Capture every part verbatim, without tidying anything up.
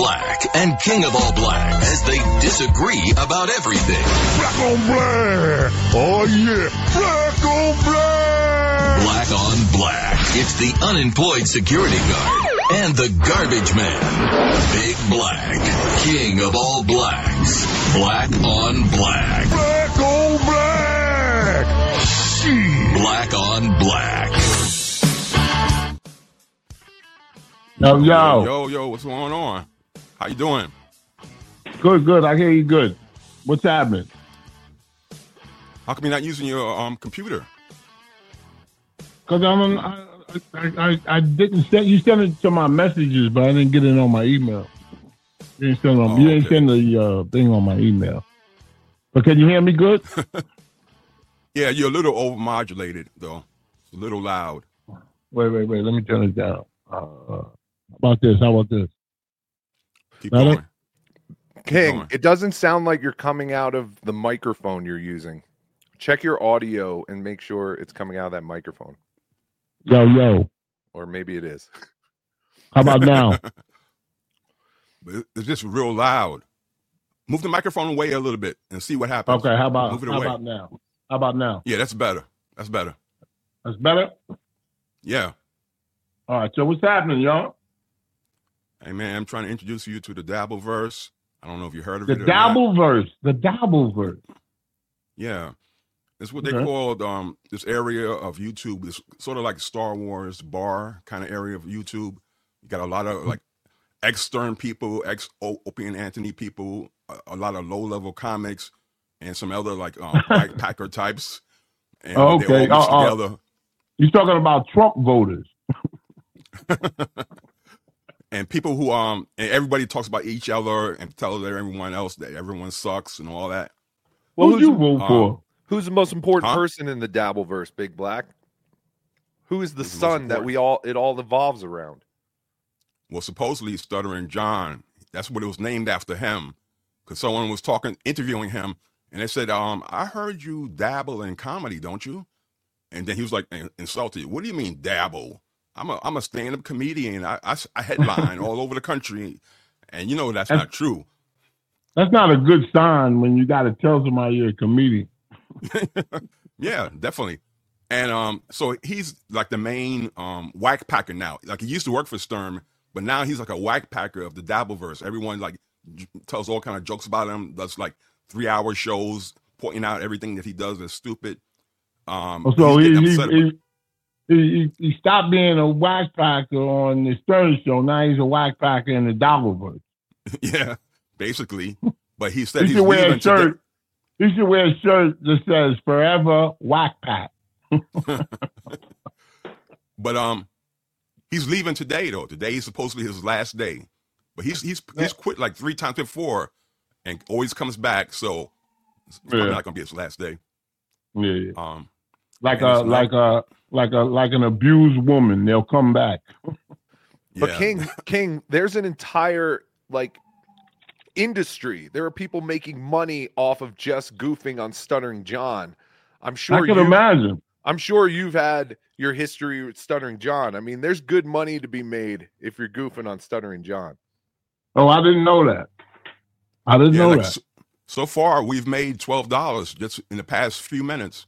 Black and King of All Black as they disagree about everything. Black on black. Oh, yeah. Black on black. Black on Black. It's the unemployed security guard and the garbage man. Big Black. King of All Blacks. Black on Black. Black on black. Shit. Black on Black. Yo, yo. Yo, yo, what's going on? How you doing? Good, good. I hear you good. What's happening? How come you're not using your um computer? Because I'm, I, I, I, I didn't send, you sent it to my messages, but I didn't get it on my email. You didn't send, on, Oh, you didn't okay. send the uh, thing on my email. But can you hear me good? Yeah, you're a little overmodulated, though. It's a little loud. Wait, wait, wait. Let me turn it down. Uh, how about this? How about this? Keep Better? going. King, going. it doesn't sound like you're coming out of the microphone you're using. Check your audio and make sure it's coming out of that microphone. Yo, yo. Or maybe it is. How about now? But it- it's just real loud. Move the microphone away a little bit and see what happens. Okay, how about Move it how away. about now? How about now? Yeah, that's better. That's better. That's better? Yeah. All right, so what's happening, y'all? Hey, man, I'm trying to introduce you to the Dabbleverse. I don't know if you heard of The it or not. Dabbleverse. The Dabbleverse. Yeah. It's what they Okay. called um, this area of YouTube. It's sort of like Star Wars bar kind of area of YouTube. You got a lot of like ex-Stern people, ex-Opie and Anthony people, a, a lot of low-level comics, and some other like um, backpacker types. And Oh, they okay. all mixed Uh, uh, together. You're talking about Trump voters. And people who um and everybody talks about each other and tells everyone else that everyone sucks and all that. Well, Who'd who's, you vote um, for? who's the most important Huh? person in the Dabbleverse, Big Black? Who is the Who's the most sun that important? we all it all evolves around? Well, supposedly Stuttering John. That's what it was named after him, because someone was talking, interviewing him, and they said, "Um, I heard you dabble in comedy, don't you?" And then he was like in- insulted. What do you mean dabble? I'm a I'm a stand-up comedian. I I, I headline all over the country, and you know that's That's- not true. That's not a good sign when you got to tell somebody you're a comedian. Yeah, definitely. And um, so he's like the main um whack packer now. Like he used to work for Stern, but now he's like a whack packer of the Dabbleverse. Everyone like j- tells all kind of jokes about him. Does like three hour shows pointing out everything that he does is stupid. Um, So he's he getting he, upset he, he he stopped being a whack packer on the Stern Show. Now he's a whack packer in the Dabbleverse. about- yeah, basically. But he said He he's should wear leaving a shirt. today. He should wear a shirt that says "Forever Whack Pack." But um, he's leaving today though. Today is supposedly his last day. But he's he's he's quit like three times before, and always comes back. So it's probably Yeah. not gonna be his last day. Yeah, yeah. Um, like And a it's not- like a like a like an abused woman. They'll come back. But yeah. King, King, there's an entire like industry. There are people making money off of just goofing on Stuttering John. I'm sure I can you imagine. I'm sure you've had your history with Stuttering John. I mean, there's good money to be made if you're goofing on Stuttering John. Oh, I didn't know that. I didn't Yeah, know like, that. so, so far we've made twelve dollars just in the past few minutes.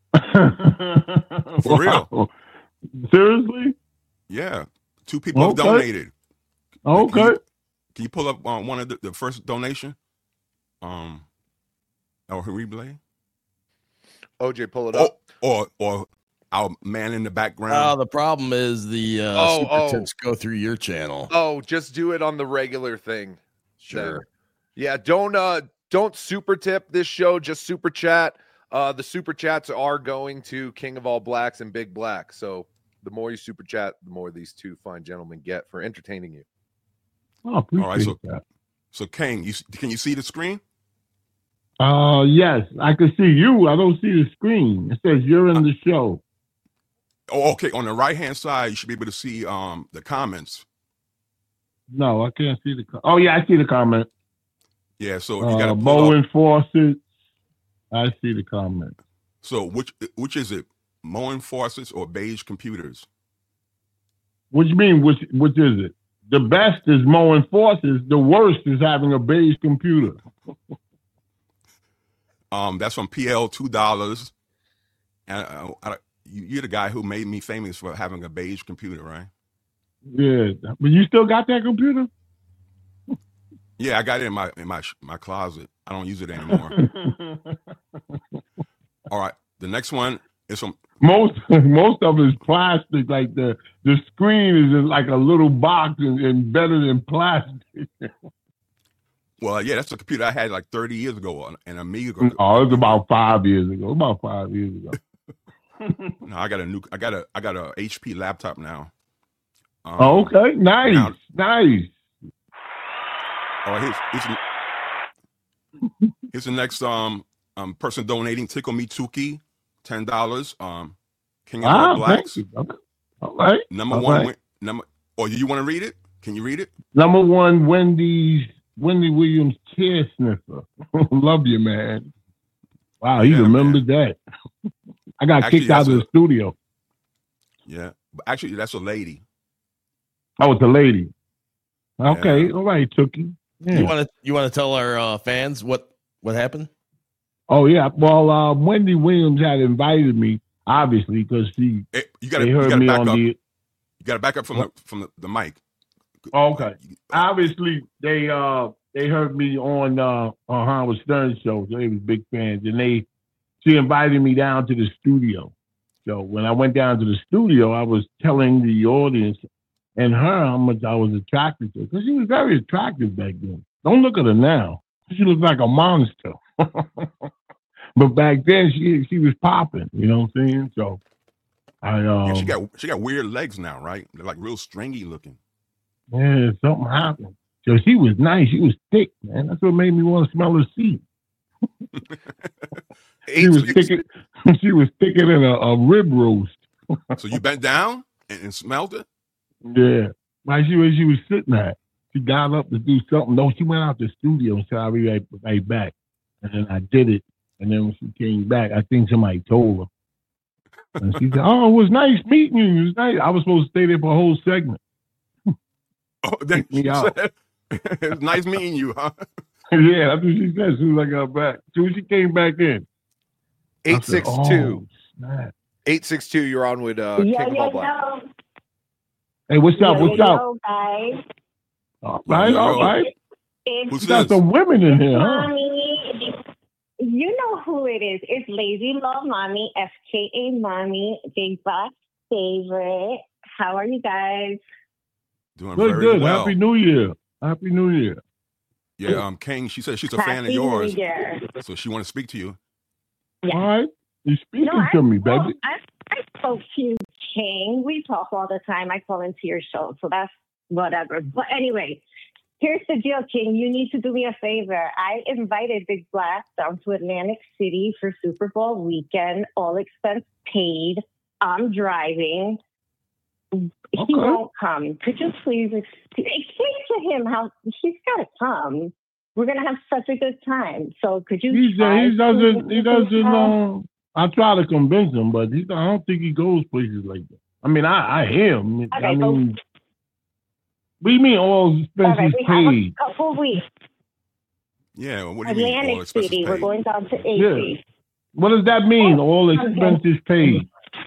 For real. Wow. Seriously? Yeah, two people have Okay. donated. Okay. Can you, can you pull up uh, one of the, the first donation? Um, or replay? O J, pull it Or, up. or or our man in the Oh, background. the problem is the uh, Oh, super oh. tips go through your channel. Oh, just do it on the regular thing. Sure. then. Yeah, don't uh don't super tip this show, just super chat. Uh the super chats are going to King of All Blacks and Big Black. So the more you super chat, the more these two fine gentlemen get for entertaining you. Oh, appreciate right, so- that. So King, you can you see the screen? Uh, yes, I can see you. I don't see the screen. It says you're in the show. Oh, okay. On the right hand side, you should be able to see um the comments. No, I can't see the. Co- oh yeah, I see the comment. Yeah, so you got Uh, to pull up. Bowen Fawcett. I see the comment. So which which is it? Mowing faucets or beige computers? What do you mean? Which which is it? the best is mowing forces. The worst is having a beige computer. Um, that's from P L two dollars. And uh, I, you're the guy who made me famous for having a beige computer, right? Yeah, but you still got that computer? Yeah, I got it in my in my my closet. I don't use it anymore. All right, the next one is from most most of it is plastic. Like the the screen is in like a little box and, and better than plastic. Well, yeah, that's a computer I had like thirty years ago, an Amiga. Oh, it was about five years ago. About five years ago. No, I got a new. I got a. I got a H P laptop now. Um, Oh, okay, nice, now- nice. All right, here's, here's, here's the next um um person donating. Tickle Me Tuki, ten dollars. Um, King of Ah, All Blacks, thank you. Okay. All right. number All one. right. Win, number. Oh, you want to read it? Can you read it? Number one, Wendy's Wendy Williams chair sniffer. Love you, man. Wow, he Yeah, remembered that. I got Actually, kicked out of that's the studio. Yeah, but actually, that's a lady. Oh, it's a lady. Okay, Yeah. all right, Tookie. Yeah. You want to you want to tell our uh, fans what what happened? Oh yeah. Well, uh, Wendy Williams had invited me, obviously, because she Hey, you got to they you heard got to me back on up. the. You got to back up from the from the, the mic. Oh, okay. Obviously, they uh they heard me on uh on Howard Stern show, so they was big fans, and they she invited me down to the studio. So when I went down to the studio, I was telling the audience and her how much I was attracted to her, because she was very attractive back then. Don't look at her now; she looks like a monster. But back then, she she was popping. You know what I'm saying? So I um Yeah, she got she got weird legs now, right? They're like real stringy looking. yeah, something happened. So she was nice. She was thick, man. That's what made me want to smell her seat. She was thicker. She was thicker than a, a rib roast. So you bent down and, and smelled it. Yeah, like she was. She was sitting at. She got up to do something. No, she went out the studio and said, "I'll be right, right back." And then I did it. And then when she came back, I think somebody told her. And she said, "Oh, it was nice meeting you. It was nice." I was supposed to stay there for a whole segment. Oh, then me she out. said, "It's nice meeting you, huh?" Yeah, that's what she said as soon as I got back. As soon as she came back in. I Eight said, six two. "Oh, snap." Eight six two. You're on with uh, Yo, King of yo, All Black. yo. Hey, what's up? Yo, What's yo, up? yo, guys. All right, Yo, all yo. right. It's Who's You got this? some women in here, huh? Mommy. You know who it is. It's Lazy Love Mommy, F K A Mommy, Big Boss favorite. How are you guys? Doing Good, very good. well. Happy New Year. Happy New Year. Yeah, um, King. She said she's a fan of Happy yours, New Year. so she want to speak to you. Yeah. All right. You're speaking No, I, to me, well, baby. I, I spoke to you, King. We talk all the time. I call into your show, so that's whatever. But anyway, here's the deal, King. You need to do me a favor. I invited Big Black down to Atlantic City for Super Bowl weekend, all expense paid. I'm driving. He Okay. won't come. Could you please ex- explain to him how he's got to come? We're gonna have such a good time. So could you? He's, uh, try he to doesn't, he make him doesn't, come? um, I try to convince him, but he, I don't think he goes places like that. I mean, I, I hear him. I Okay, so- mean, what do you mean all All expenses right, we have paid? a couple weeks. Yeah, what do you mean? All Atlantic expenses City. We're paid? going down to A Yeah. C. What does that mean? Oh, All okay. expenses paid.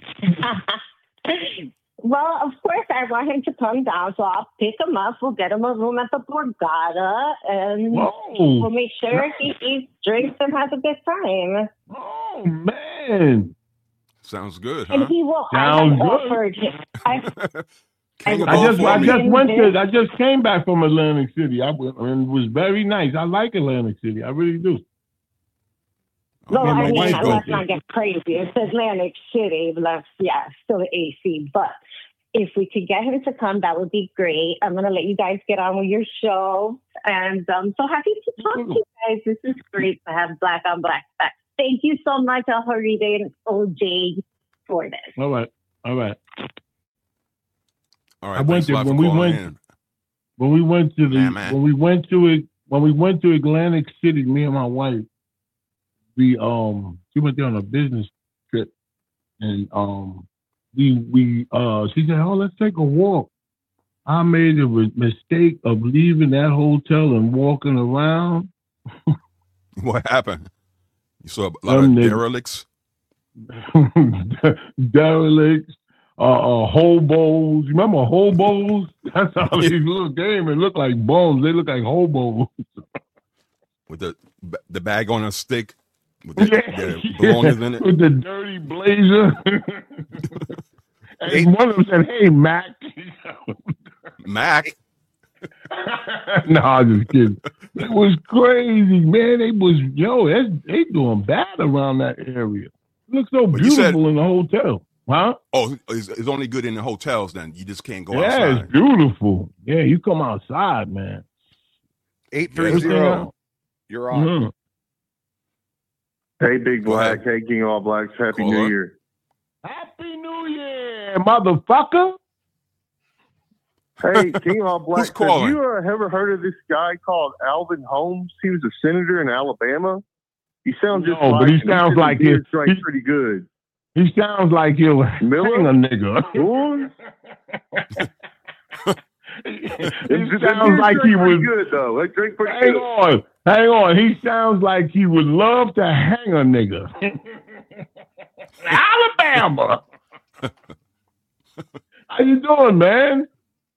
Well, of course, I want him to come down, so I'll pick him up. We'll get him a room at the Borgata, and we'll Whoa. make sure he eats, drinks, and has a good time. Oh, man. Sounds good, And huh? he will. Sounds I have good. offered him. I, King of I I all just, I for just me. went to, I just came back from Atlantic City. I went, and it was very nice. I like Atlantic City. I really do. no, Me and my I mean, wife go let's there. not get crazy. It's Atlantic City. Let's, yeah, still A C. But if we could get him to come, that would be great. I'm going to let you guys get on with your show. And I'm so happy to talk to you guys. This is great to have Black on Black back. Thank you so much, El Haride and O J, for this. All right. All right. All right, I went thanks a to- lot for when we calling went- in. When we went to the, Yeah, man. when we went to it, when we went to Atlantic City, me and my wife, we um, she went there on a business trip, and um, we we uh, she said, "Oh, let's take a walk." I made the re- mistake of leaving that hotel and walking around. What happened? You saw a lot Them of niggas- derelicts. Derelicts, uh, uh, hobos. You remember hobos? That's how they look. They ain't even look like bones. They look like hobos. With the the bag on a stick with the, Yeah, the yeah, belongings in it. with the dirty blazer. And one of them said, "Hey, Mac." Mac. No, I'm just kidding. It was crazy, man. They was yo, that's, they doing bad around that area. It looks so But you beautiful said- in the hotel, huh? Oh, it's, it's only good in the hotels. Then you just can't go Yeah, outside. it's beautiful. Yeah, you come outside, man. Eight Yeah, three it's zero. You're on. Mhm. Hey, Big Go Black. ahead. Hey, King All Blacks. Happy Caller. New Year. Happy New Year, motherfucker. Hey, King All Blacks. Have calling? you uh, ever heard of this guy called Alvin Holmes? He was a senator in Alabama. He sounds just No, like but he him. sounds said like his beard it- strikes he- pretty good. He sounds like he'll Miller? hang a nigga. Boy. He That sounds beard like strikes he pretty would. good, though. That drink pretty Hang good. on, hang on. He sounds like he would love to hang a nigga. Alabama. How you doing, man?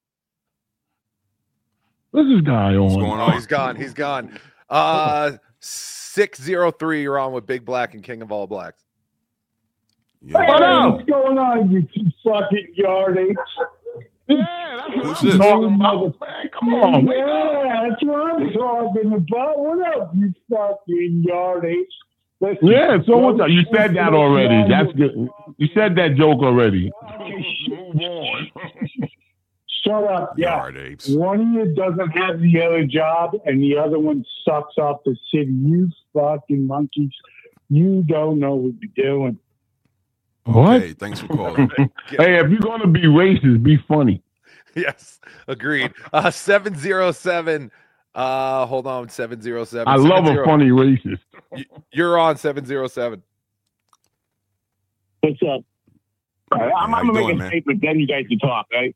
What's this guy on? What's going Oh, on? he's gone. He's gone. Uh, six zero three. You're on with Big Black and King of All Blacks. Yeah. What up? What's going on, you two fucking yardage? Yeah, that's what Who's I'm this? talking about. Man, come on, wake up. Yeah, that's what I'm talking about. What up, you fucking yardage? Listen, Yeah, so what's up? You said that already. Yeah, That's good. You said that joke already. Move on. Shut up. Yeah. Yard apes. One of you doesn't have the other job, and the other one sucks off the city. You fucking monkeys. You don't know what you're doing. What? Okay, thanks for calling. Hey, if you're gonna be racist, be funny. Yes, agreed. Uh, seven zero seven. Uh, hold on, seven zero seven. I love a funny racist. You're on seven zero seven. What's up? I'm, how I'm you gonna make doing, a man? statement, then you guys can talk, right?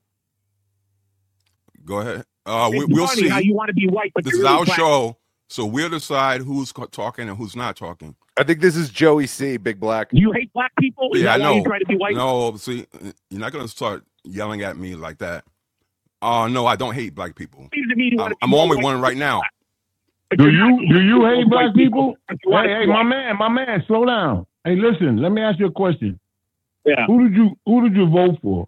Go ahead. Uh, we, It's we'll funny see. how you want to be white, but This you're is really our black. show, so we'll decide who's co- talking and who's not talking. I think this is Joey C. Big Black. You hate black people? Is Yeah, I that why you know. try to be white? No, see, you're not going to start yelling at me like that. Uh, no, I don't hate black people. Seems to me you I'm, wanna be I'm on with white, one right now. but Do you're not you do you white hate black people? but you wanna Hey, hey, be my white. man, my man, slow down. Hey, listen, let me ask you a question. Yeah. Who did you who did you vote for?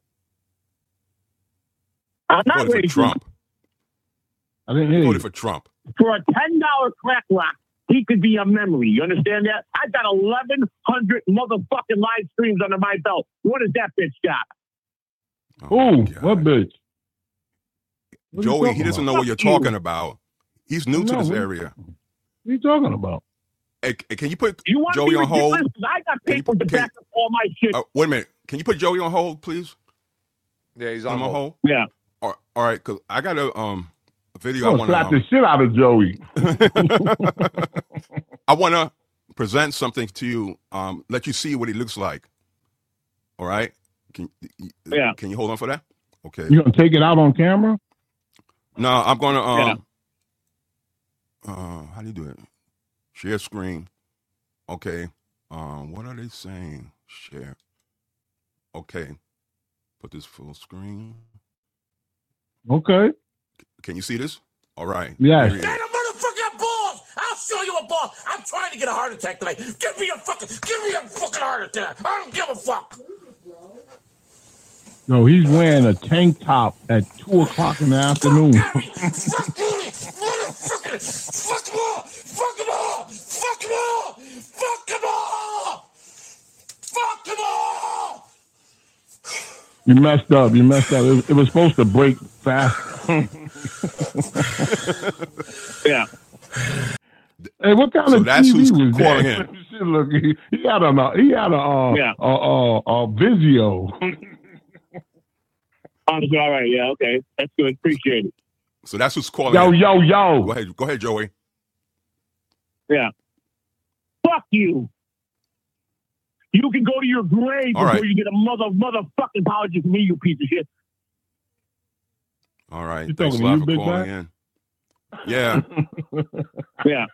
I'm I not voted for ready Trump. I didn't I hear you. voted for Trump. for a ten dollar crack rock. He could be a memory. You understand that? I've got eleven hundred motherfucking live streams under my belt. What does that bitch got? Oh, Who? my God. What bitch? What are you Joey, talking he doesn't about? know what you're Fuck you. talking about. He's new I to know, this what- area. What are you talking about? Hey, c- can you put You want Joey to be on hold? ridiculous? 'Cause I got Can you- paper to can- back up all my shit. Uh, wait a minute. Can you put Joey on hold, please? Yeah, he's Put on him on hold. hold. Yeah. All all right, because I got a um a video I Oh, want slap the to. shit out of Joey. I want to present something to you. Um, let you see what he looks like. All right. Can y- Yeah. Can you hold on for that? Okay. You gonna take it out on camera? No, I'm gonna um. Uh, how do you do it? Share screen. Okay. Um, what are they saying? Share. Okay. Put this full screen. Okay. Can you see this? All right. Yes. Here he is. Get a motherfucking balls! I'll show you a ball. I'm trying to get a heart attack tonight. Give me a fucking, give me a fucking heart attack. I don't give a fuck. No, he's wearing a tank top at two o'clock in the afternoon. Fuck Gary. Fuck Mooney. Motherfucker. Fuck them all. Fuck them all. Fuck them all. Fuck them all. Fuck them all. You messed up. You messed up. It, it was supposed to break fast. Yeah. Hey, what kind So of that's T V who's was calling that? in. Shit, look, he, he had a he had a uh, Yeah. a, a, a Vizio. Honestly, all right. Yeah. Okay. That's good. Appreciate it. So that's who's calling. Yo, in. yo, Go yo. ahead. Go ahead, Joey. Yeah. Fuck you. You can go to your grave All before right. you get a mother motherfucking apology from me, you piece of shit. All right. You Thanks a talking to lot you, for Big calling Black? in. Yeah. Yeah.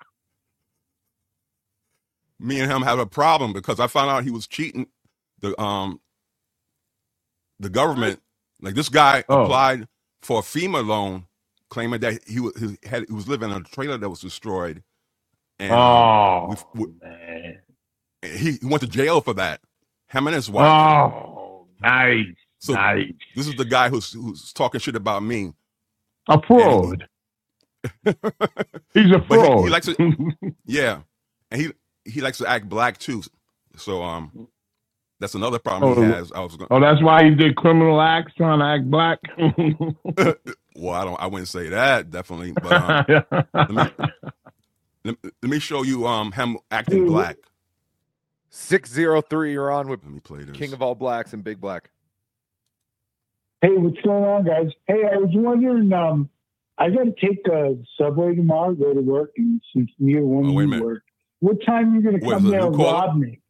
Me and him have a problem because I found out he was cheating the um the government. Like this guy Oh. applied for a FEMA loan, claiming that he was he had he was living in a trailer that was destroyed. And um, Oh, we, we, man. he went to jail for that. Him and his wife. Oh, nice. So nice. this is the guy who's who's talking shit about me. A fraud. He's a But fraud. he, he likes to, yeah, and he he likes to act black too. So um, that's another problem Oh, he has. I was going. oh, that's why he did criminal acts, trying to act black. Well, I don't. I wouldn't say that definitely, but um, let me let, let me show you um him acting black. six oh three, you're on with Let me play this. King of All Blacks and Big Black. Hey, what's going on, guys? Hey, I was wondering, um, I got to take a subway tomorrow, go to work, and since near one Oh, wait a you minute. work, what time are you going to What, come is it a there new and caller? rob me?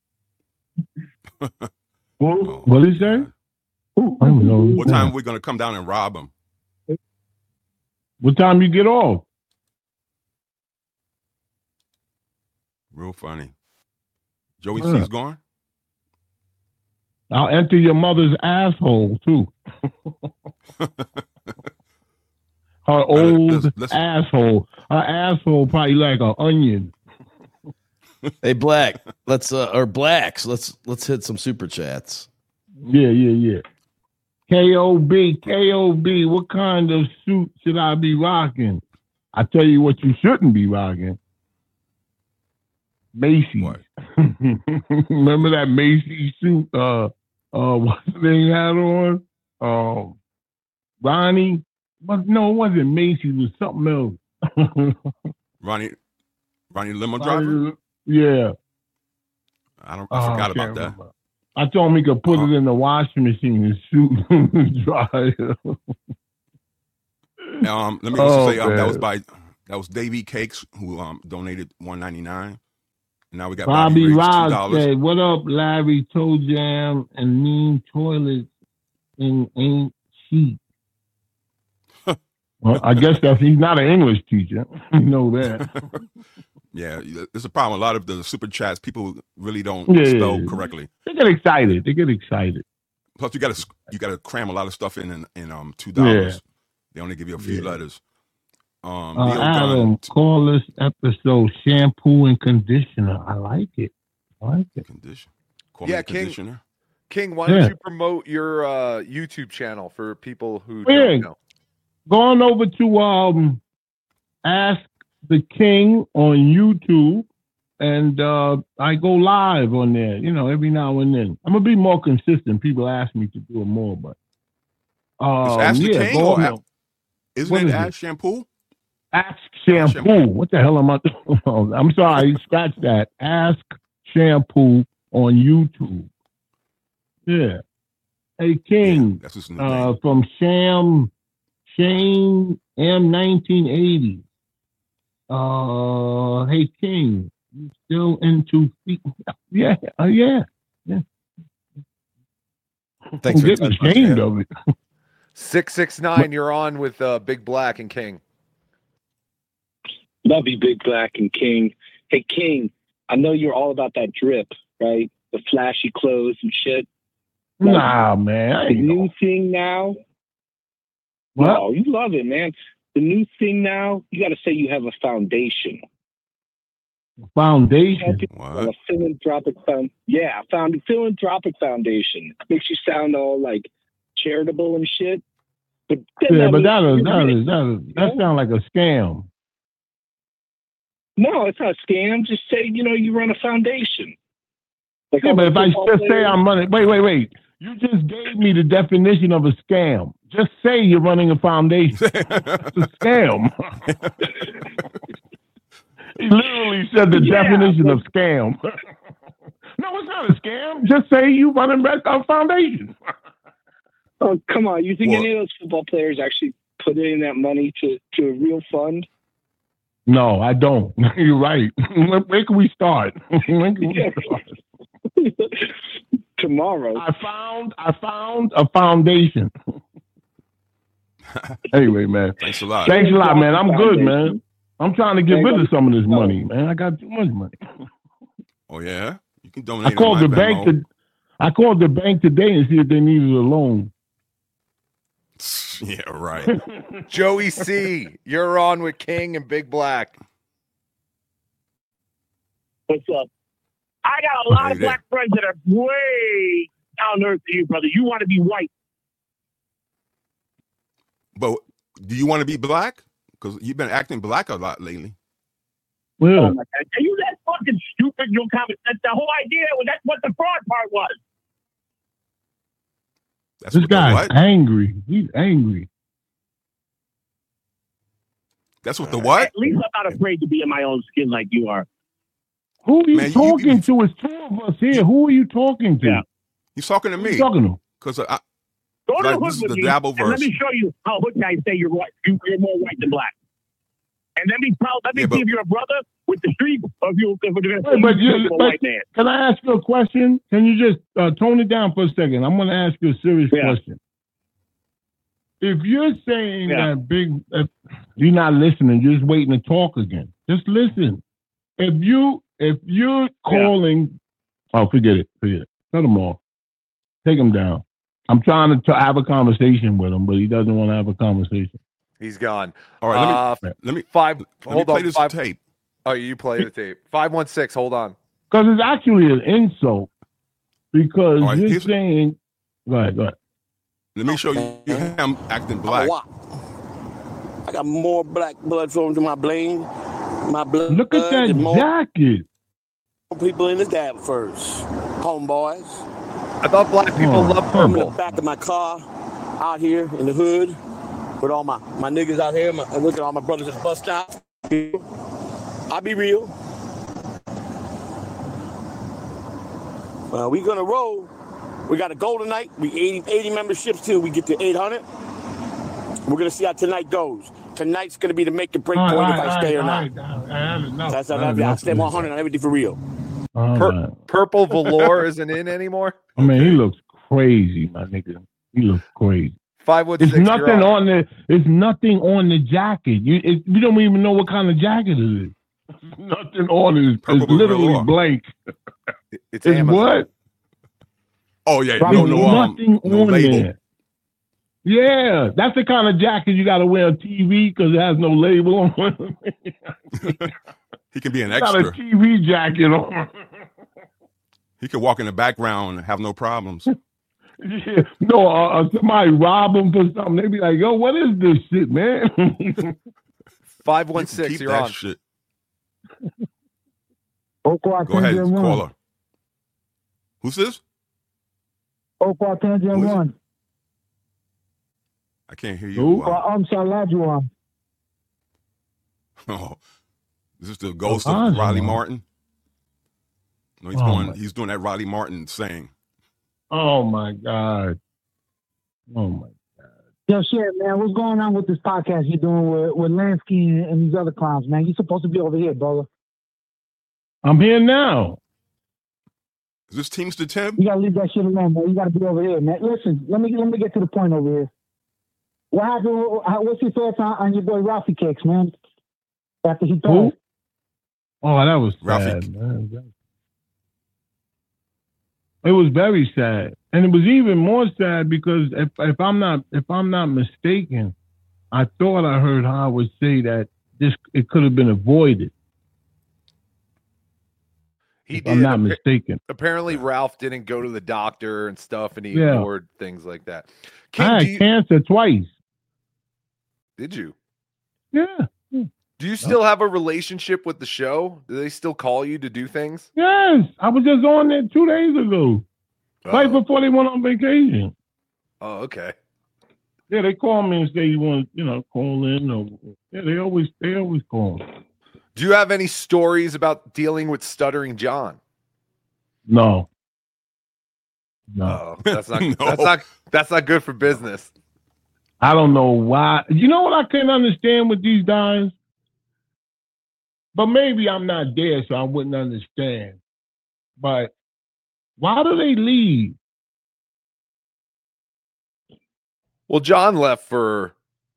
Oh, What did he say? Who- I don't know. what time are we gonna come down and rob him? What time you get off? Real funny. Joey Yeah. C's gone. I'll enter your mother's asshole too. Her old let's- let's- asshole. Her asshole probably like an onion. Hey, Black, let's uh, or Blacks, let's let's hit some super chats. Yeah, yeah, yeah. K O B, K O B, what kind of suit should I be rocking? I tell you what you shouldn't be rocking. Macy's. What? Remember that Macy's suit? Uh, uh, what's the name had on? Um, Ronnie. But no, it wasn't Macy's. It was something else. Ronnie, Ronnie limo driver. Yeah. I don't. Oh, I forgot can't about that. remember. I told him he could put Uh-huh. it in the washing machine and shoot dry. Um, let me also Oh, say um, that man. was by that was Davey Cakes who um donated one ninety nine. Now we got Bobby, Bobby Riggs, two Rod dollars. said, "What up, Larry? Toe Jam and mean toilets and ain't cheap." Well, I guess that he's not an English teacher. You know that. Yeah, there's a problem. A lot of the super chats, people really don't Yeah, yeah, spell yeah. correctly. They get excited. They get excited. Plus, you got to you got to cram a lot of stuff in in, in um two dollars. Yeah. They only give you a few Yeah. letters. Um, Uh, Neil Adam, Gunn, call this episode shampoo and conditioner. I like it. I like it. condition. Call Yeah, me a King. conditioner. King, why don't Yeah. you promote your uh, YouTube channel for people who Yeah. don't know? Going over to um, Ask the King on YouTube, and uh, I go live on there. You know, every now and then. I'm gonna be more consistent. People ask me to do it more, but um, Ask the yeah, King go or on A- there. Isn't What it is Ash it? Shampoo? Ask Shampoo. Shampoo. What the hell am I doing? I'm sorry, scratch that. Ask Shampoo on YouTube. Yeah. Hey King, That's his new uh, name. from Sham Shane M nineteen eighty. Uh, hey King, you still into feet? Yeah, uh, yeah, yeah. Thanks I'm for getting touching ashamed that. of it. six six nine, you're on with uh, Big Black and King. Love you, Big Black and King. Hey, King, I know you're all about that drip, right? The flashy clothes and shit. Nah, man, I The ain't new know. thing now. What? No, you love it, man. The new thing now, you got to say you have a foundation. Foundation. What? A philanthropic found, yeah, found philanthropic foundation. Makes you sound all like charitable and shit. But then Yeah, that but means that is you're that rich. is that is that sounds like a scam. No, it's not a scam. Just say you know you run a foundation. Like Yeah, all but the if I football just say players. I'm running, wait, wait, wait. You just gave me the definition of a scam. Just say you're running a foundation. It's a scam. He literally said the Yeah, definition but- of scam. No, it's not a scam. Just say you running a foundation. Oh, come on. You think Well- any of those football players actually put in that money to, to a real fund? No, I don't. You're right. Where, where can we start? Where can we start? Tomorrow. I found I found a foundation. Anyway, man. Thanks a lot. Thanks a lot, man. I'm good, man. I'm trying to get rid of some of this money, man. I got too much money. Oh yeah, you can donate. I called on the my bank. Venmo. To, I called the bank today and see if they needed a loan. Yeah, right. Joey C, you're on with King and Big Black. What's up? I got a lot Hey of there. black friends that are way down to earth to you, brother. You want to be white. But do you want to be black? Because you've been acting black a lot lately. Yeah. Oh my God. Are you that fucking stupid? You comment. That's the whole idea. Well, that's what the fraud part was. That's This what the guy's what? angry. He's angry. That's what the what? At least I'm not afraid to be in my own skin like you are. Who are you Man, you- talking you- to? It's two of us here. Who are you talking to? Yeah. He's talking to Who are you me. talking to? Because I, Go to Like, the hood this is with the me, Dabo and let verse. me show you how hood guys say you're white. You, you're more white than black. And let me tell, let me Yeah, but- see if you're a brother with the street or if you're, if you're Wait, but you- a but- white man. Can I ask you a question? Can you just uh, tone it down for a second? I'm going to ask you a serious Yeah. question. If you're saying Yeah. that big, if you're not listening, you're just waiting to talk again. Just listen. If you if you're calling, oh, forget it, forget it. Cut him off. Take him down. I'm trying to t- have a conversation with him, but he doesn't want to have a conversation. He's gone. all right, let me Uh, let me five. let me Hold play on. this Five. tape. Oh, you play the tape. Five one six. Hold on. Because it's actually an insult. Because All right, you're here's- saying, go ahead, go ahead. Let me show you him acting I'm a black. wop. I got more black blood flowing through my brain. My blood. Look at that is more jacket. people in the dab first. Homeboys. I thought black people Oh, love I'm in the purple. back of my car out here in the hood with all my, my niggas out here. My, look at all my brothers at the bus stop. I be real. Well, we gonna roll. We got a goal tonight. We eighty, eighty memberships till we get to eight hundred. We're gonna see how tonight goes. Tonight's gonna be the make and break All point right, if I all stay right, or all not. right, all right. I have enough. That's I how have I enough stay of one this. hundred on everything for real. All Per- right. Purple velour isn't in anymore. I mean, he looks crazy, my nigga. He looks crazy. Five one It's six. nothing You're on. on the. It's nothing on the jacket. You it, you don't even know what kind of jacket it is. Nothing on it. It's, Purple it's literally velour. blank. It's It's Amazon. what? Oh yeah, There's no, no, um, nothing no on label. there. Yeah, that's the kind of jacket you got to wear on T V because it has no label on. He can be an Got a extra. T V jacket on. He can walk in the background and have no problems. Yeah. No, uh, uh, somebody rob him for something. They be like, "Yo, what is this shit, man?" Five one You can six. keep You're that on. shit. Oakwa Go ahead, Tangent caller. one. Who's this? Oakwa Tangent Who is it? one. I can't hear you. Who? Uh, I'm Salajuan. oh, is this the ghost Oh, of Riley Ozzy. Martin? No, he's Oh, going. my- He's doing that Riley Martin saying. Oh my god. Oh my. Yo, shit, man, what's going on with this podcast you're doing with, with Lansky and, and these other clowns, man? You're supposed to be over here, brother. I'm here now. Is this Teamster Tim? You gotta leave that shit alone, man. You gotta be over here, man. Listen, let me let me get to the point over here. What happened? how- What's your thoughts on, on your boy Ralphie Cakes, man? After he Who? died. Oh, that was Ralphie. sad, man. It was very sad, and it was even more sad because if if I'm not if I'm not mistaken, I thought I heard Howard say that this it could have been avoided. He If did. I'm not Appa- mistaken. Apparently, Ralph didn't go to the doctor and stuff, and he Yeah. ignored things like that. King, I do had you, cancer twice. did you? Yeah. Do you still have a relationship with the show? Do they still call you to do things? Yes. I was just on there two days ago, right Uh-oh. before they went on vacation. Oh, okay. Yeah, they call me and say you want, you know, call in or yeah, they always they always call. Do you have any stories about dealing with Stuttering John? No. No. Oh, that's not No. that's not that's not good for business. I don't know why. You know what I can't understand with these guys? But maybe I'm not there, so I wouldn't understand. But why do they leave? Well, John left for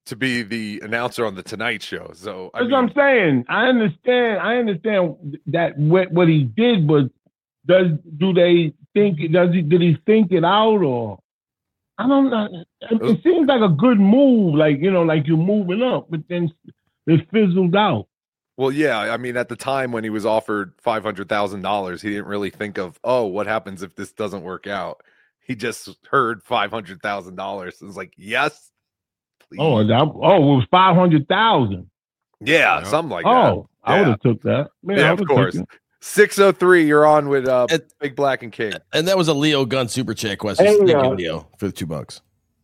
to be the announcer on the Tonight Show. So I That's mean, what I'm saying. I understand. I understand that what what he did was. Does do they think? Does he did he think it out or? I don't know. It, it seems like a good move, like you know, like you're moving up, but then it fizzled out. well, yeah. I mean, at the time when he was offered five hundred thousand dollars, he didn't really think of, oh, what happens if this doesn't work out? He just heard five hundred thousand dollars and was like, yes, please. Oh, that, oh, it was five hundred thousand. Yeah, something like that. Oh, I Yeah. would have took that. Man, Yeah, I of would've course. took it. six oh three, you're on with uh, Big Black and King. And that was a Leo Gunn super chat question. Hey, Thank you, uh, Leo, for the two bucks.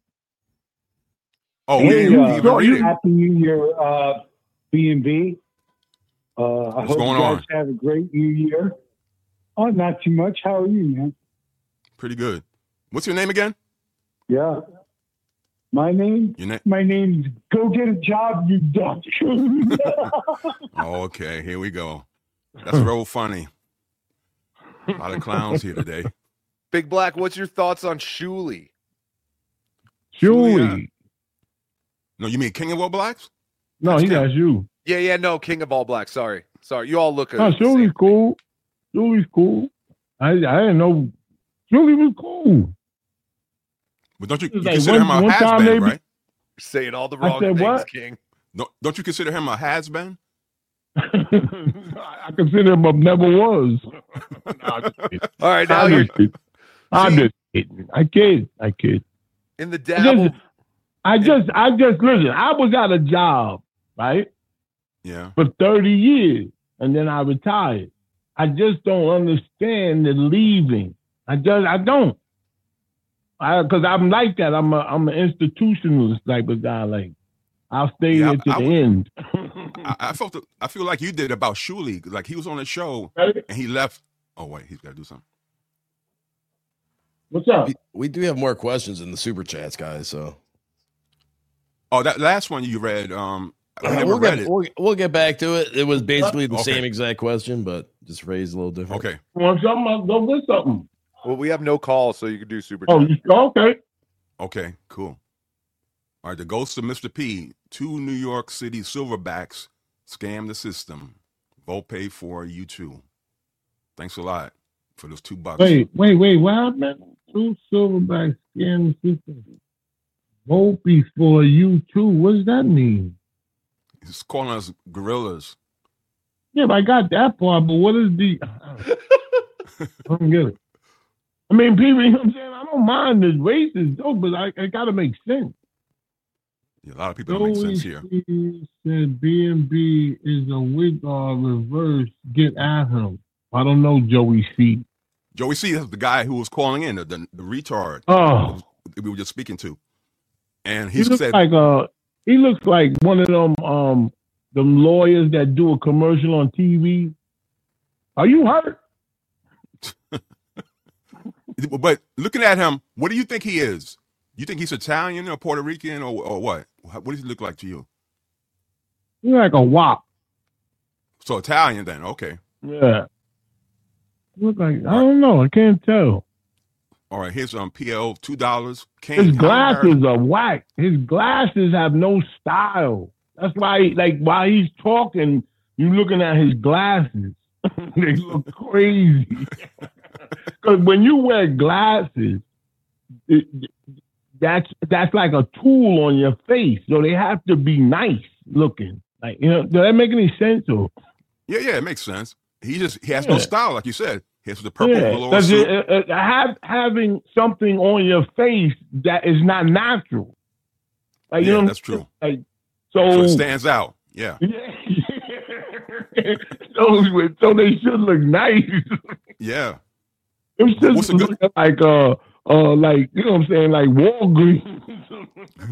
Oh, Hey, we uh, didn't even read it. Happy New Year, uh, B and B. Uh, I What's hope going you guys on? have a great New Year. Oh, not too much. How are you, man? Pretty good. What's your name again? Yeah. My name? Your name? My name's Go Get a Job, you dumb. Oh, okay. Here we go. That's real funny. A lot of clowns here today. Big Black, what's your thoughts on Shuli? Shuli. No, you mean King of All Blacks? No, he got you. Yeah, yeah, no, King of All Blacks. Sorry. Sorry. You all look at No, Shuli's cool. Shuli's cool. I I didn't know Shuli was cool. But don't you, you It's like consider one- him a one has time been, maybe- right? saying all the I wrong said things, what? King. Don't, don't you consider him a has been? I consider him a never was. All right, now I'm you're just kidding. I'm just kidding. I kid. I kid. in the I dabble. just, I just, I just listen. I was at a job, right, Yeah. for thirty years, and then I retired. I just don't understand the leaving. I just, I don't. I, cause I'm like that. I'm a, I'm an institutionalist type of guy. Like, I'll stay Yeah, here to I- the I- end. I, I felt the, I feel like you did about Shuli. Like he was on the show and he left. Oh wait, he's got to do something. What's up? We, we do have more questions in the super chats, guys. So Oh, that last one you read. Um, I never we'll, read get, it. we'll, we'll get back to it. It was basically the Okay. same exact question, but just phrased a little different. Okay. Want something? I'll go get something. Well, we have no calls, so you can do super. Oh, chat. you, okay. Okay. Cool. All right. The Ghost of Mister P. Two New York City Silverbacks scam the system. Volpe for you too. Thanks a lot for those two bucks. Wait, wait, wait. What happened? Two silverbacks skin system. Volpe for you too. What does that mean? He's calling us gorillas. Yeah, but I got that part, but what is the I don't get it. I mean, people, you know what I'm saying? I don't mind the races though, but I, I gotta make sense. Yeah, a lot of people don't make sense here. Joey said B and B is a wig or reverse. Get at him. I don't know, Joey C. Joey C is the guy who was calling in, the, the, the retard Oh, we were just speaking to. And he he looks said, like uh he looks like one of them um them lawyers that do a commercial on T V. Are you hurt? but looking at him, what do you think he is? You think he's Italian or Puerto Rican or, or what? What does he look like to you? You're like a wop. So Italian then, okay. Yeah. Look like I don't know. I can't tell. All right, here's um P L two dollars. His glasses are whack. His glasses have no style. That's why, like, while he's talking, you looking at his glasses. They look crazy. Because when you wear glasses, it, that's that's like a tool on your face. So they have to be nice looking. Like, you know, does that make any sense? Or Yeah, yeah, it makes sense. He just he has Yeah. no style, like you said. He has the purple yeah, velour 'cause suit. it- it- have having something on your face that is not natural. Like, you Yeah, know, that's true. Like, So so, it stands out. Yeah. so, so they should look nice. Yeah. It should What's a look good- like uh uh like you know what I'm saying, like Walgreens.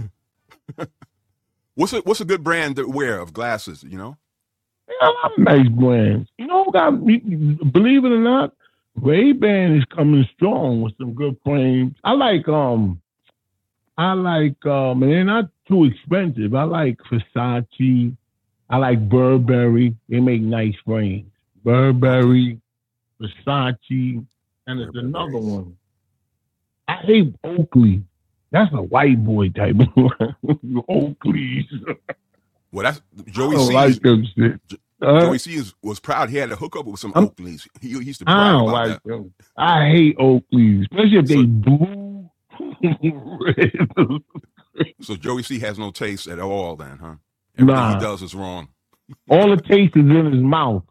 What's a what's a good brand to wear of glasses, you know? Yeah, nice brands. You know, got me, believe it or not, Ray-Ban is coming strong with some good frames. I like um, I like um, and they're not too expensive. I like Versace. I like Burberry. They make nice frames. Burberry, Versace, and there's another one. I hate Oakley. That's a white boy type of Oakleys. Well, that's Joey I don't C. like is- them shit. Uh, Joey C is, was proud. He had a hookup with some I'm- Oakleys. He, he used to I brag don't about like that. them. I hate Oakleys, especially if they blue. red. So Joey C has no taste at all. Then, huh? Everything Nah. he does is wrong. All the taste is in his mouth.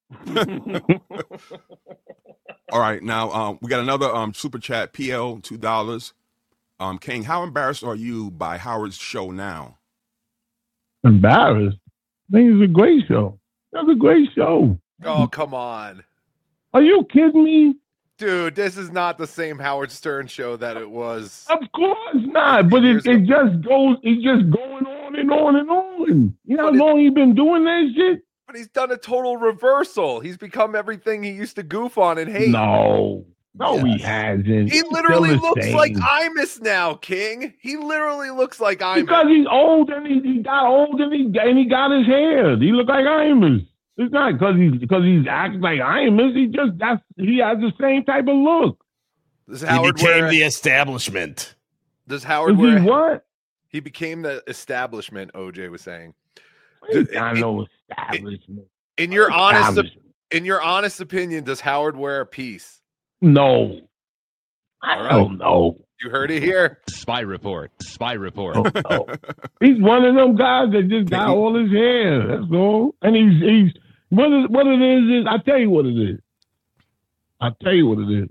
All right, now um, we got another um, super chat. P L two dollars. Um, King, how embarrassed are you by Howard's show now? Embarrassed. I think it's a great show. That's a great show. Oh, come on. Are you kidding me? Dude, this is not the same Howard Stern show that it was. Of course not. But it, it just goes, it's just going on and on and on. You know how long he been doing that shit? But he's done a total reversal. He's become everything he used to goof on and hate. No. No, he hasn't. He He's literally still the looks same. like Imus now, King. He literally looks like Imus. Because he's old and he, he got old and he, and he got his hair. He look like Imus. It's not because he's because he's acting like Imus. He just that's he has the same type of look. Does He Howard became wear, the establishment. Does Howard Is he wear what? He became the establishment, O J was saying. I know establishment. In your honest Establishment. in your honest opinion, does Howard wear a piece? No. I All right. don't know. You heard it here. Spy report. Spy report. Oh, no. He's one of them guys that just got all his hair. That's all. And he's he's what is what it is is I tell you what it is. I tell you what it is.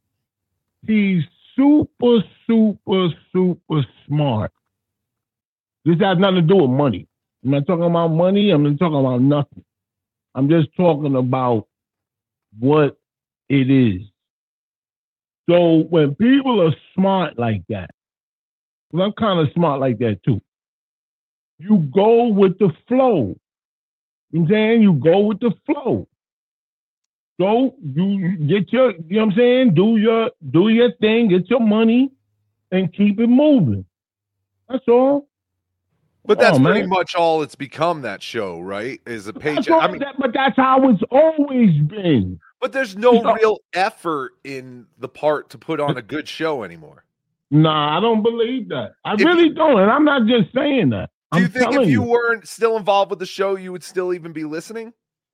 He's super, super, super smart. This has nothing to do with money. I'm not talking about money. I'm not talking about nothing. I'm just talking about what it is. So when people are smart like that, 'cause I'm kind of smart like that too, you go with the flow. You know what I'm saying? You go with the flow. So you get your, you know what I'm saying? Do your do your thing, get your money, and keep it moving. That's all. But that's Oh, pretty man. much all it's become, that show, right? Is a That's paycheck. all I mean, that- but that's how it's always been. but there's no It's all- real effort in the part to put on a good show anymore. Nah, I don't believe that. I If really don't, and I'm not just saying that. Do you I'm think if telling you weren't still involved with the show, you would still even be listening?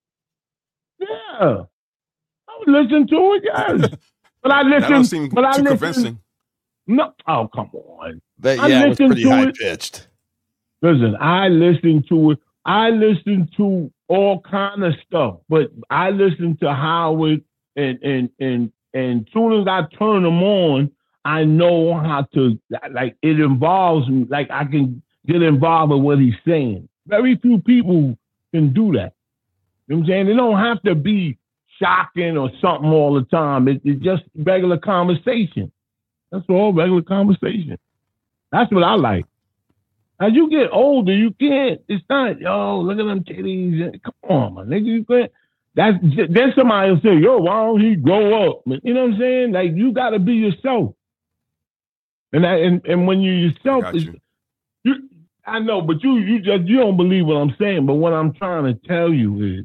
Yeah. I would listen to it, yes. But I That don't listen. seem But I too listen. convincing. No, oh come on. That I yeah, it was listened pretty to high it. pitched. Listen, I listen to it. I listen to all kind of stuff, but I listen to Howard, and and and and soon as I turn them on, I know how to like. It involves me. Like I can get involved with what he's saying. Very few people can do that. You know what I'm saying? It don't have to be shocking or something all the time. It, it's just regular conversation. That's all, regular conversation. That's what I like. As you get older, you can't. It's not, yo, look at them titties. Come on, my nigga. You can't. That's then somebody will say, yo, why don't he grow up? You know what I'm saying? Like you got to be yourself. And I, and and when you yourself, Got is, you. you, I know, but you you just you don't believe what I'm saying. But what I'm trying to tell you is,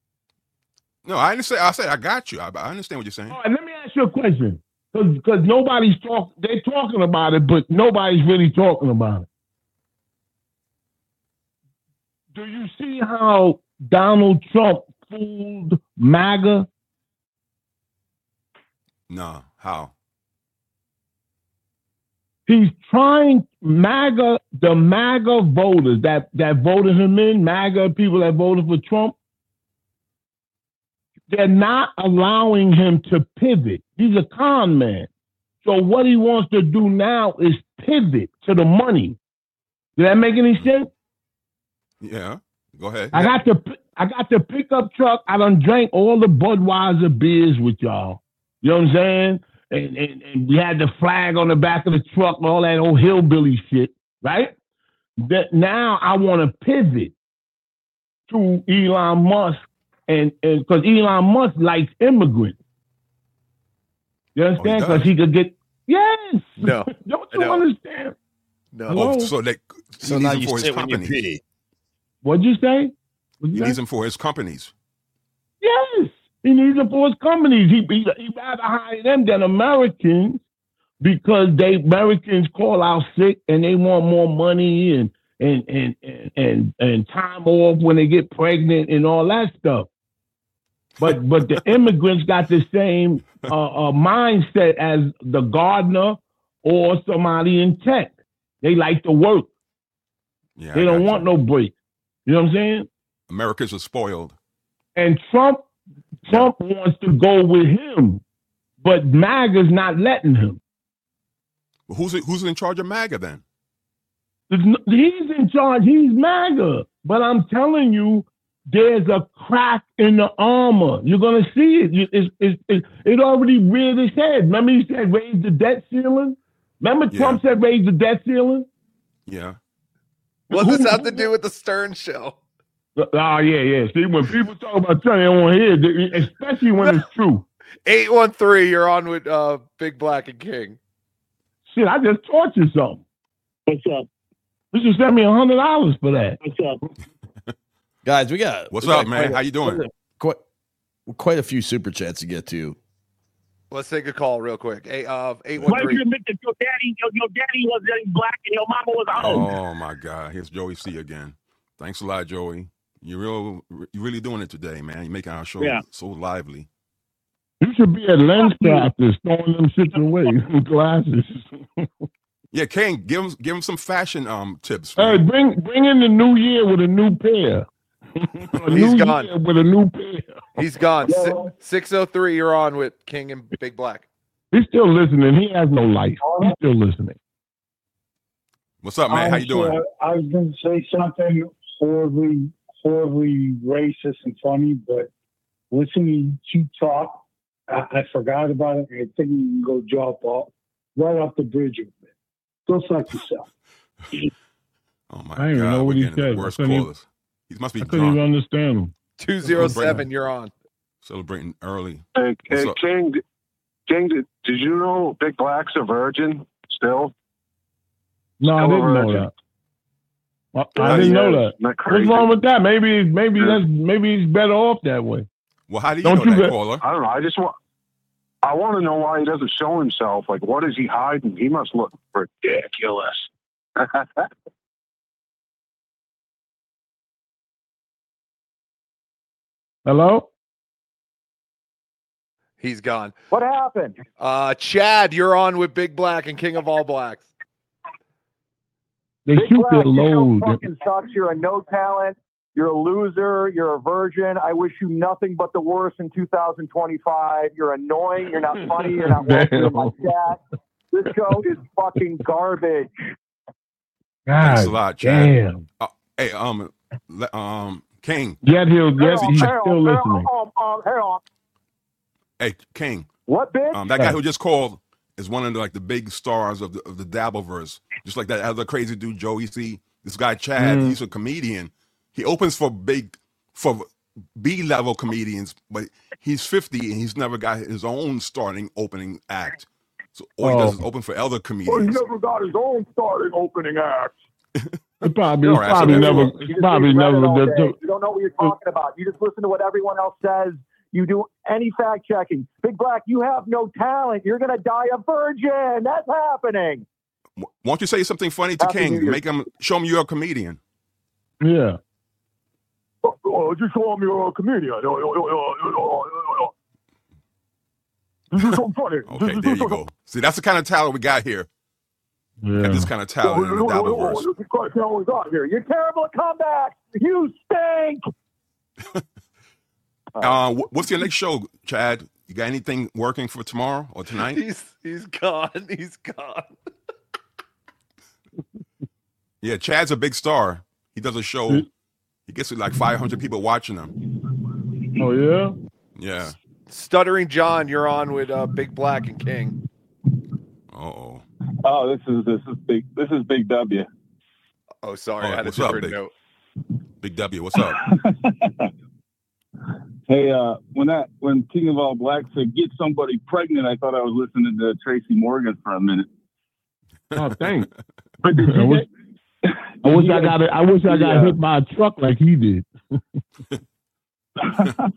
No, I understand. I said I got you. I, I understand what you're saying. all right, let me ask you a question, because nobody's talk. They're talking about it, but nobody's really talking about it. Do you see how Donald Trump fooled MAGA? No, how? He's trying MAGA, the MAGA voters that, that voted him in, MAGA people that voted for Trump, they're not allowing him to pivot. He's a con man. So what he wants to do now is pivot to the money. Did that make any sense? Yeah, go ahead. I got the I got the pickup truck. I done drank all the Budweiser beers with y'all. You know what I'm saying? And, and, and we had the flag on the back of the truck and all that old hillbilly shit, right? That now I want to pivot to Elon Musk, and because Elon Musk likes immigrants. You understand? Because does? he could get yes. No, Don't I you don't. understand? No. Hello? Oh, so that So he now needs you him for his sit when you companies. pee. What'd you say? What'd He you needs say? him for his companies. Yes, he needs them for his companies. He he he'd rather hire them than Americans because they Americans call out sick and they want more money and and and and and, and time off when they get pregnant and all that stuff. But but the immigrants got the same uh, uh, mindset as the gardener or somebody in tech. They like to work. Yeah, they I don't got want you. no break. You know what I'm saying? Americans are spoiled. And Trump Trump wants to go with him, but MAGA's not letting him. Well, who's who's in charge of MAGA then? There's no- He's in charge. He's MAGA. But I'm telling you, there's a crack in the armor. You're going to see it. You- It's, it's, it's, it already reared its head. Remember he said raise the debt ceiling? Remember Trump said raise the debt ceiling? Yeah. What does this have to do with the Stern Show? Oh, yeah, yeah. See, when people talk about Trump, they don't want to hear it, especially when it's true. eight one three, you're on with uh, Big Black and King. Shit, I just taught you something. What's up? You should send me a hundred dollars for that. What's up? Guys, we got What's we got up, man? quite a- How you doing? Quite, quite a few super chats to get to. Let's take a call real quick. Hey, uh, eight one Why did you three. admit that your daddy, your, your daddy was uh, black and your mama was home? Oh my God! Here's Joey C again. Thanks a lot, Joey. You're real. You're really doing it today, man. You're making our show Yeah. so lively. You should be at lens practice throwing them shits away. Glasses. Yeah, King, give him give him some fashion um tips. Hey, bring bring in the new year with a new pair. A He's new gone. year with a new pair. He's gone. six oh three, you're on with King and Big Black. He's still listening. He has no life. He's still listening. What's up, man? How you doing? Uh, I was going to say something horribly, horribly racist and funny, but listening to you talk, I, I forgot about it. And I think you can go jump off right off the bridge with it. Go fuck yourself. Oh my I don't even God! know We're what he getting the said. worst I couldn't even- callers. He must be I couldn't even drunk. understand him. two oh seven, you're on. Celebrating early. Hey, What's hey up? King, King, did, did you know Big Black's a virgin still? No, I Still a didn't know virgin. that. I, Yeah, I didn't know yeah, that. isn't that What's crazy? wrong with that? Maybe maybe Yeah. that's maybe he's better off that way. Well, how do you Don't know you that, get- caller? I don't know. I just want. I want to know why he doesn't show himself. Like, what is he hiding? He must look ridiculous. Hello? He's gone. What happened? Uh, Chad, you're on with Big Black and King of All Blacks. They Big shoot Black, their you know, load. fucking sucks. You're a no talent. You're a loser. You're a virgin. I wish you nothing but the worst in two thousand twenty-five. You're annoying. You're not funny. You're not welcome in my chat. This show is fucking garbage. Thanks a God lot, Chad. damn. Uh, hey, um, le- um, King. Yet he'll yet Hang he's on, still hang listening. on, um, um, hang on. Hey, King. What, bitch? Um, that guy who just called is one of the, like the big stars of the of the Dabbleverse. Just like that other crazy dude, Joey C. This guy Chad, Mm. he's a comedian. He opens for big for B level comedians, but he's fifty and he's never got his own starting opening act. So all he does Oh. is open for other Well, he comedians. never got his own starting opening act. It probably, All it's right, probably so never, You it's just probably read Reddit never. all The, day. the, You don't know what you're talking about. You just listen to what everyone else says. You do any fact checking. Big Black, you have no talent. You're going to die a virgin. That's happening. Why don't you say something funny to Happy King? New Year. Make him show him you're a comedian. yeah. Oh, just show me you're a comedian. This is so funny. Okay, there you go. See, that's the kind of talent we got here. Yeah. Got this kind of talent in the Dabbleverse. This is quite what we got here. You're terrible at comebacks. You stink. Uh, wh- what's your next show, Chad? You got anything working for tomorrow or tonight? He's he's gone. He's gone. Yeah, Chad's a big star. He does a show. He gets like five hundred people watching him. Oh yeah. Yeah. Stuttering John, you're on with uh, Big Black and King. Uh oh. Oh, this is this is big. This is Big W. Oh, sorry, Oh, I had a what's up, different Big? note. Big W, what's up? Hey, uh, when that when King of All Blacks said get somebody pregnant, I thought I was listening to Tracy Morgan for a minute. Oh, thanks. But did I you wish, get, I wish did you I get- got it. I wish I got Yeah. hit by a truck like he did.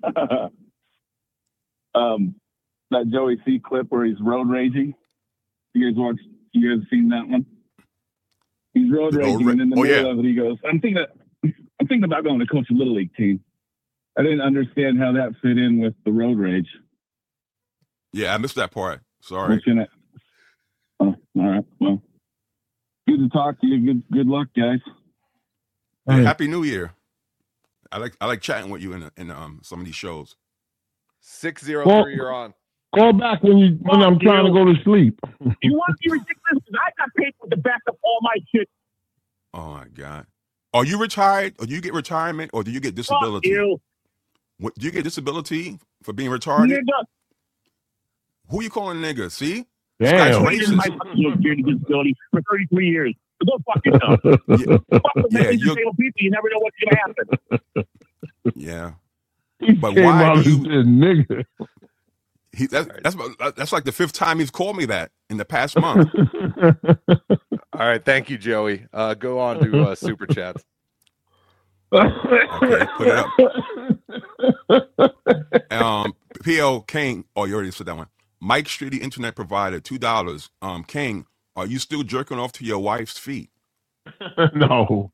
um, that Joey C clip where he's road raging. You guys watched? You guys seen that one? He's road raging, and in the oh, middle yeah. of it, he goes, "I'm thinking, of, I'm thinking about going to coach a little league team." I didn't understand how that fit in with the road rage. Yeah, I missed that part. Sorry. What's in it? Oh, all right. Well, good to talk to you. Good, good luck, guys. Hey, Happy New Year. I like I like chatting with you in in um some of these shows. Six zero Well- three, you're on. Call back when you when I'm trying to go to sleep. You want to be ridiculous? Because I got paid with the back of all my shit. Oh my God. Are you retired, or do you get retirement, or do you get disability? Fuck you. What, do you get disability for being retarded? Nigga. Who you calling nigga? See? Damn. This is my fucking security disability for thirty-three years. So go fuck yourself. Fuck with Yeah, mentally you're- disabled people. You never know what's going to happen. Yeah. He But came why out do and you? said, nigga. He, that, that's about- that's like the fifth time he's called me that in the past month. All right, thank you, Joey. Uh, go on to uh, super chats. Okay, put it up. Um, P L King. Oh, you already said that one. Mike Streety, internet provider, two dollars. Um, King, are you still jerking off to your wife's feet? No.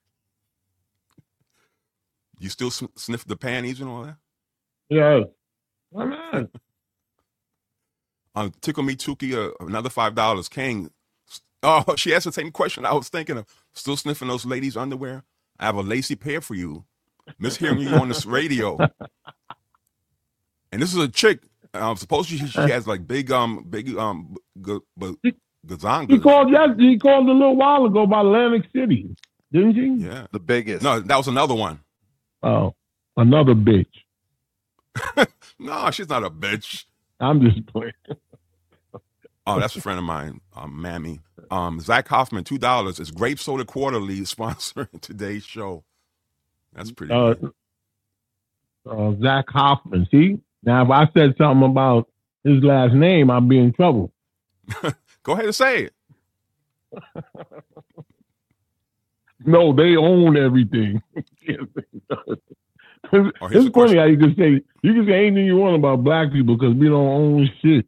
You still sn- sniff the panties and all that? Yeah. Why not? Um, Tickle Me Tuki, uh, another five dollars. King. Oh, she asked the same question I was thinking of. Still sniffing those ladies' underwear? I have a lacy pair for you. Miss hearing you on this radio. And this is a chick. Um, supposedly she, she has like big um big um g- g- He gazongas. called yes, he called a little while ago about Atlantic City, didn't he? Yeah, the biggest. No, that was another one. Oh, another bitch. No, she's not a bitch. I'm just playing. Oh, that's a friend of mine, um, Mammy. Um, Zach Hoffman, two dollars. Is Grape Soda Quarterly sponsoring today's show? That's pretty Uh, good. uh, Zach Hoffman. See, now if I said something about his last name, I'd be in trouble. Go ahead and say it. No, they own everything. Oh, here's It's funny how you can say you can say anything you want about black people because we don't own shit.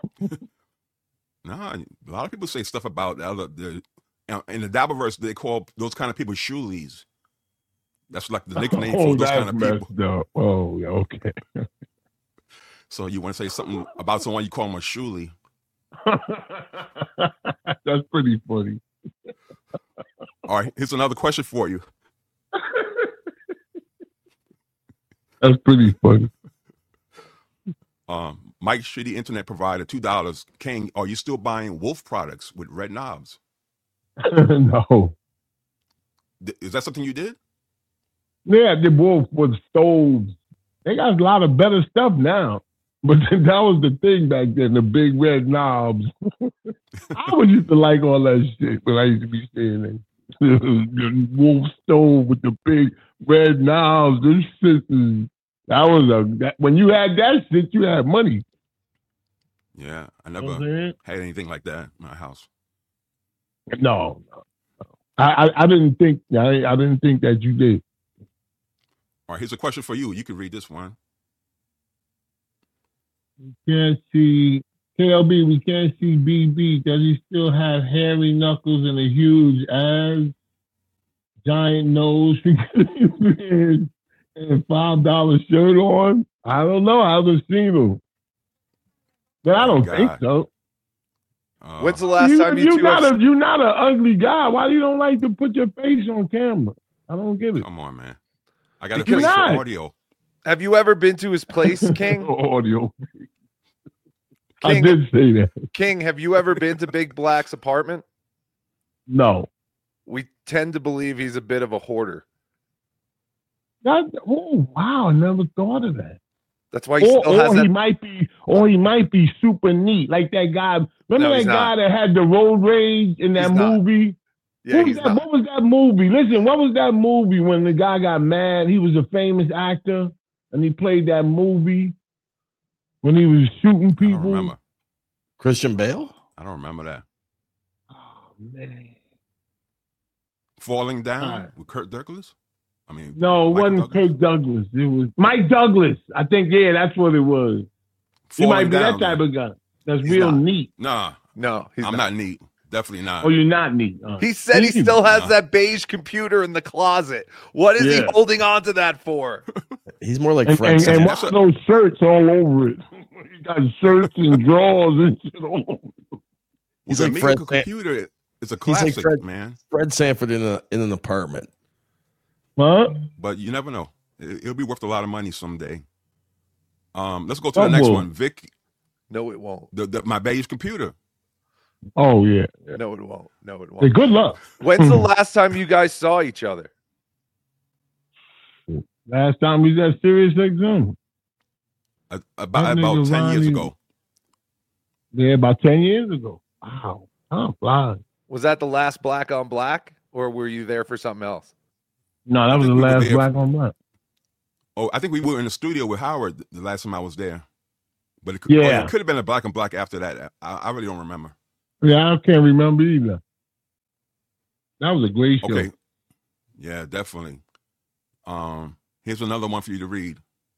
Nah, a lot of people say stuff about the other. The, you know, in the Dabbleverse, they call those kind of people shoelies. That's like the nickname Oh, for those that's kind of people. messed up. Oh, yeah, okay. So you want to say something about someone, you call them a shoolie. That's pretty funny. All right, here's another question for you. That's pretty funny. Um, Mike Shitty, internet provider, two dollars. King, are you still buying Wolf products with red knobs? No. Th- Is that something you did? Yeah, they both with stoves. They got a lot of better stuff now. But that was the thing back then, the big red knobs. I always used to like all that shit when I used to be staying in. The Wolf stove with the big red knobs. This shit is, that was a, that, when you had that shit, you had money. Yeah, I never Mhm. had anything like that in my house. No, no, no. I, I, I didn't think, I, I didn't think that you did. All right, here's a question for you. You can read this one. Can't see K L B. We can't see B B. Does he still have hairy knuckles and a huge ass, giant nose, and five dollar shirt on? I don't know. I haven't seen him, but I don't God. think so. Uh, When's the last you, time you you two not have- a, you're not an ugly guy. Why you don't like to put your face on camera? I don't get it. Come on, man. I got to Because- face for not. audio. Have you ever been to his place, King? Audio. I King, did say that. King, have you ever been to Big Black's apartment? No. We tend to believe he's a bit of a hoarder. That, oh wow! I never thought of that. That's why he Or, still has or he that. might be, or he might be super neat, like that guy. Remember No, that he's guy not. that had the road rage in that He's not. movie? Yeah, what, was he's that, not. what was that movie? Listen, what was that movie when the guy got mad? He was a famous actor, and he played that movie when he was shooting I don't people. remember. Christian Bale? I don't remember that. Oh man! Falling Down All right. with Kurt Douglas? I mean, No, it Michael wasn't Douglas? Kirk Douglas. It was Mike Douglas. I think yeah, that's what it was. He Falling might be Down, that type man. of guy. That's He's real not. neat. Nah, No, he's I'm not. not neat. Definitely not. Oh, you're not neat. Uh, He said he still has No. that beige computer in the closet. What is he Yeah. holding on to that for? He's more like and, Fred and, Sanford. and why are those shirts all over it? You got shirts and drawers and shit all over it. He's the like Fred Amiga San- computer is a He's classic, like Fred, man. Fred Sanford in a in an apartment. Huh? But you never know. It, it'll be worth a lot of money someday. Um, let's go to Oh, the next boy. one. Vic, No, it won't. the, the, my beige computer. Oh, yeah. No, it won't. No, it Hey, won't. good luck. When's the last time you guys saw each other? Last time we was at Sirius X M. Uh, about That about nigga ten years Ronnie- ago. Yeah, about ten years ago. Wow. Time flies. Was that the last Black on Black, or were you there for something else? No, that I was the think we were last there black on black. Oh, I think we were in the studio with Howard the last time I was there. But it could, Yeah. oh, it could have been a black and black after that. I, I really don't remember. Yeah, I can't remember either. That was a great show. Okay. Yeah, definitely. Um, here's another one for you to read.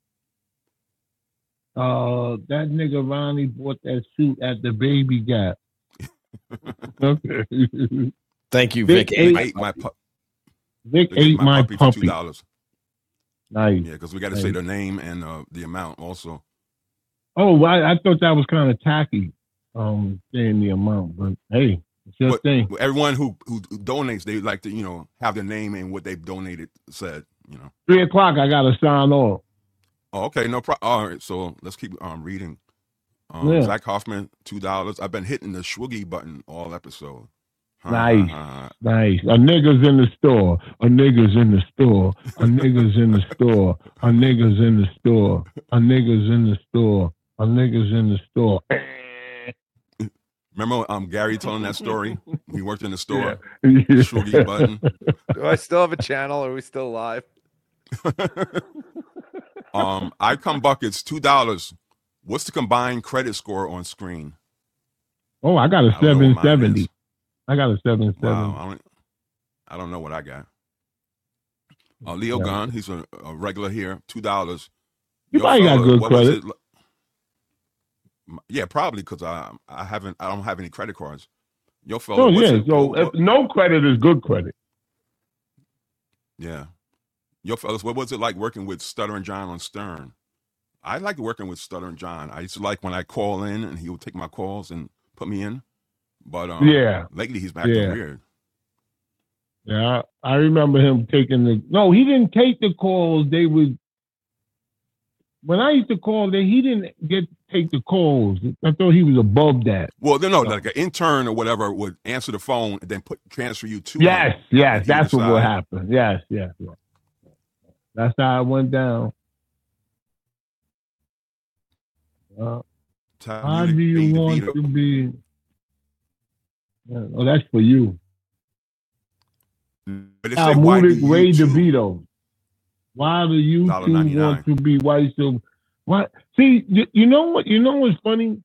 Uh, that nigga Ronnie bought that suit at the Baby Gap. Okay. Thank you, Vic Vic. ate- I ate my pu- Vic they ate ate my puppy for puppy. two dollars. Nice. Yeah, because we got to Nice. say the name and uh, the amount also. Oh, I, I thought that was kind of tacky, um, saying the amount, but hey, it's your But thing. everyone who, who who donates, they like to you know have their name and what they've donated said. You know. Three o'clock, I gotta sign off. Oh, okay, no problem. All right, so let's keep um reading. Um, Yeah. Zach Hoffman, two dollars. I've been hitting the Swiggy button all episode. Ha, Nice, ha, ha. nice. A nigga's in the store. A nigga's in the store. A nigga's in the store. A nigga's in the store. A nigga's in the store. A nigga's in the store. Remember um Gary telling that story? He worked in the store. Yeah. Swiggy button. Do I still have a channel? Are we still live? Um, I come buckets, two dollars. What's the combined credit score on screen? Oh, I got a I don't know seven what mine seventy. is. I got a seven seventy. Wow, I don't, I don't know what I got. Uh, Leo Yeah. Gunn, he's a, a regular here, two dollars. You probably got good credit. Yeah, probably because I I haven't I don't have any credit cards. Yo, fella, Oh what's yeah. it- So what- if no credit is good credit. yeah, yo, fellas, what was it like working with Stuttering John on Stern? I liked working with Stuttering John. I used to like when I call in and he would take my calls and put me in. But um, Yeah. lately he's acting Yeah. weird. Yeah, I, I remember him taking the. No, he didn't take the calls. They would. When I used to call, they he didn't get take the calls. I thought he was above that. Well, no, no, like an intern or whatever would answer the phone and then put transfer you to. Yes, him, yes, and he that's what would decide. happen. Yes, yes, yes. That's how it went down. Uh, Time how you to do you be want DeVito. to be? Yeah, oh, that's for you. But it say, why do Talmudic you Ray two? DeVito. Why do you two ninety-nine. want to be white? So, what? See, you, you know what? You know what's funny?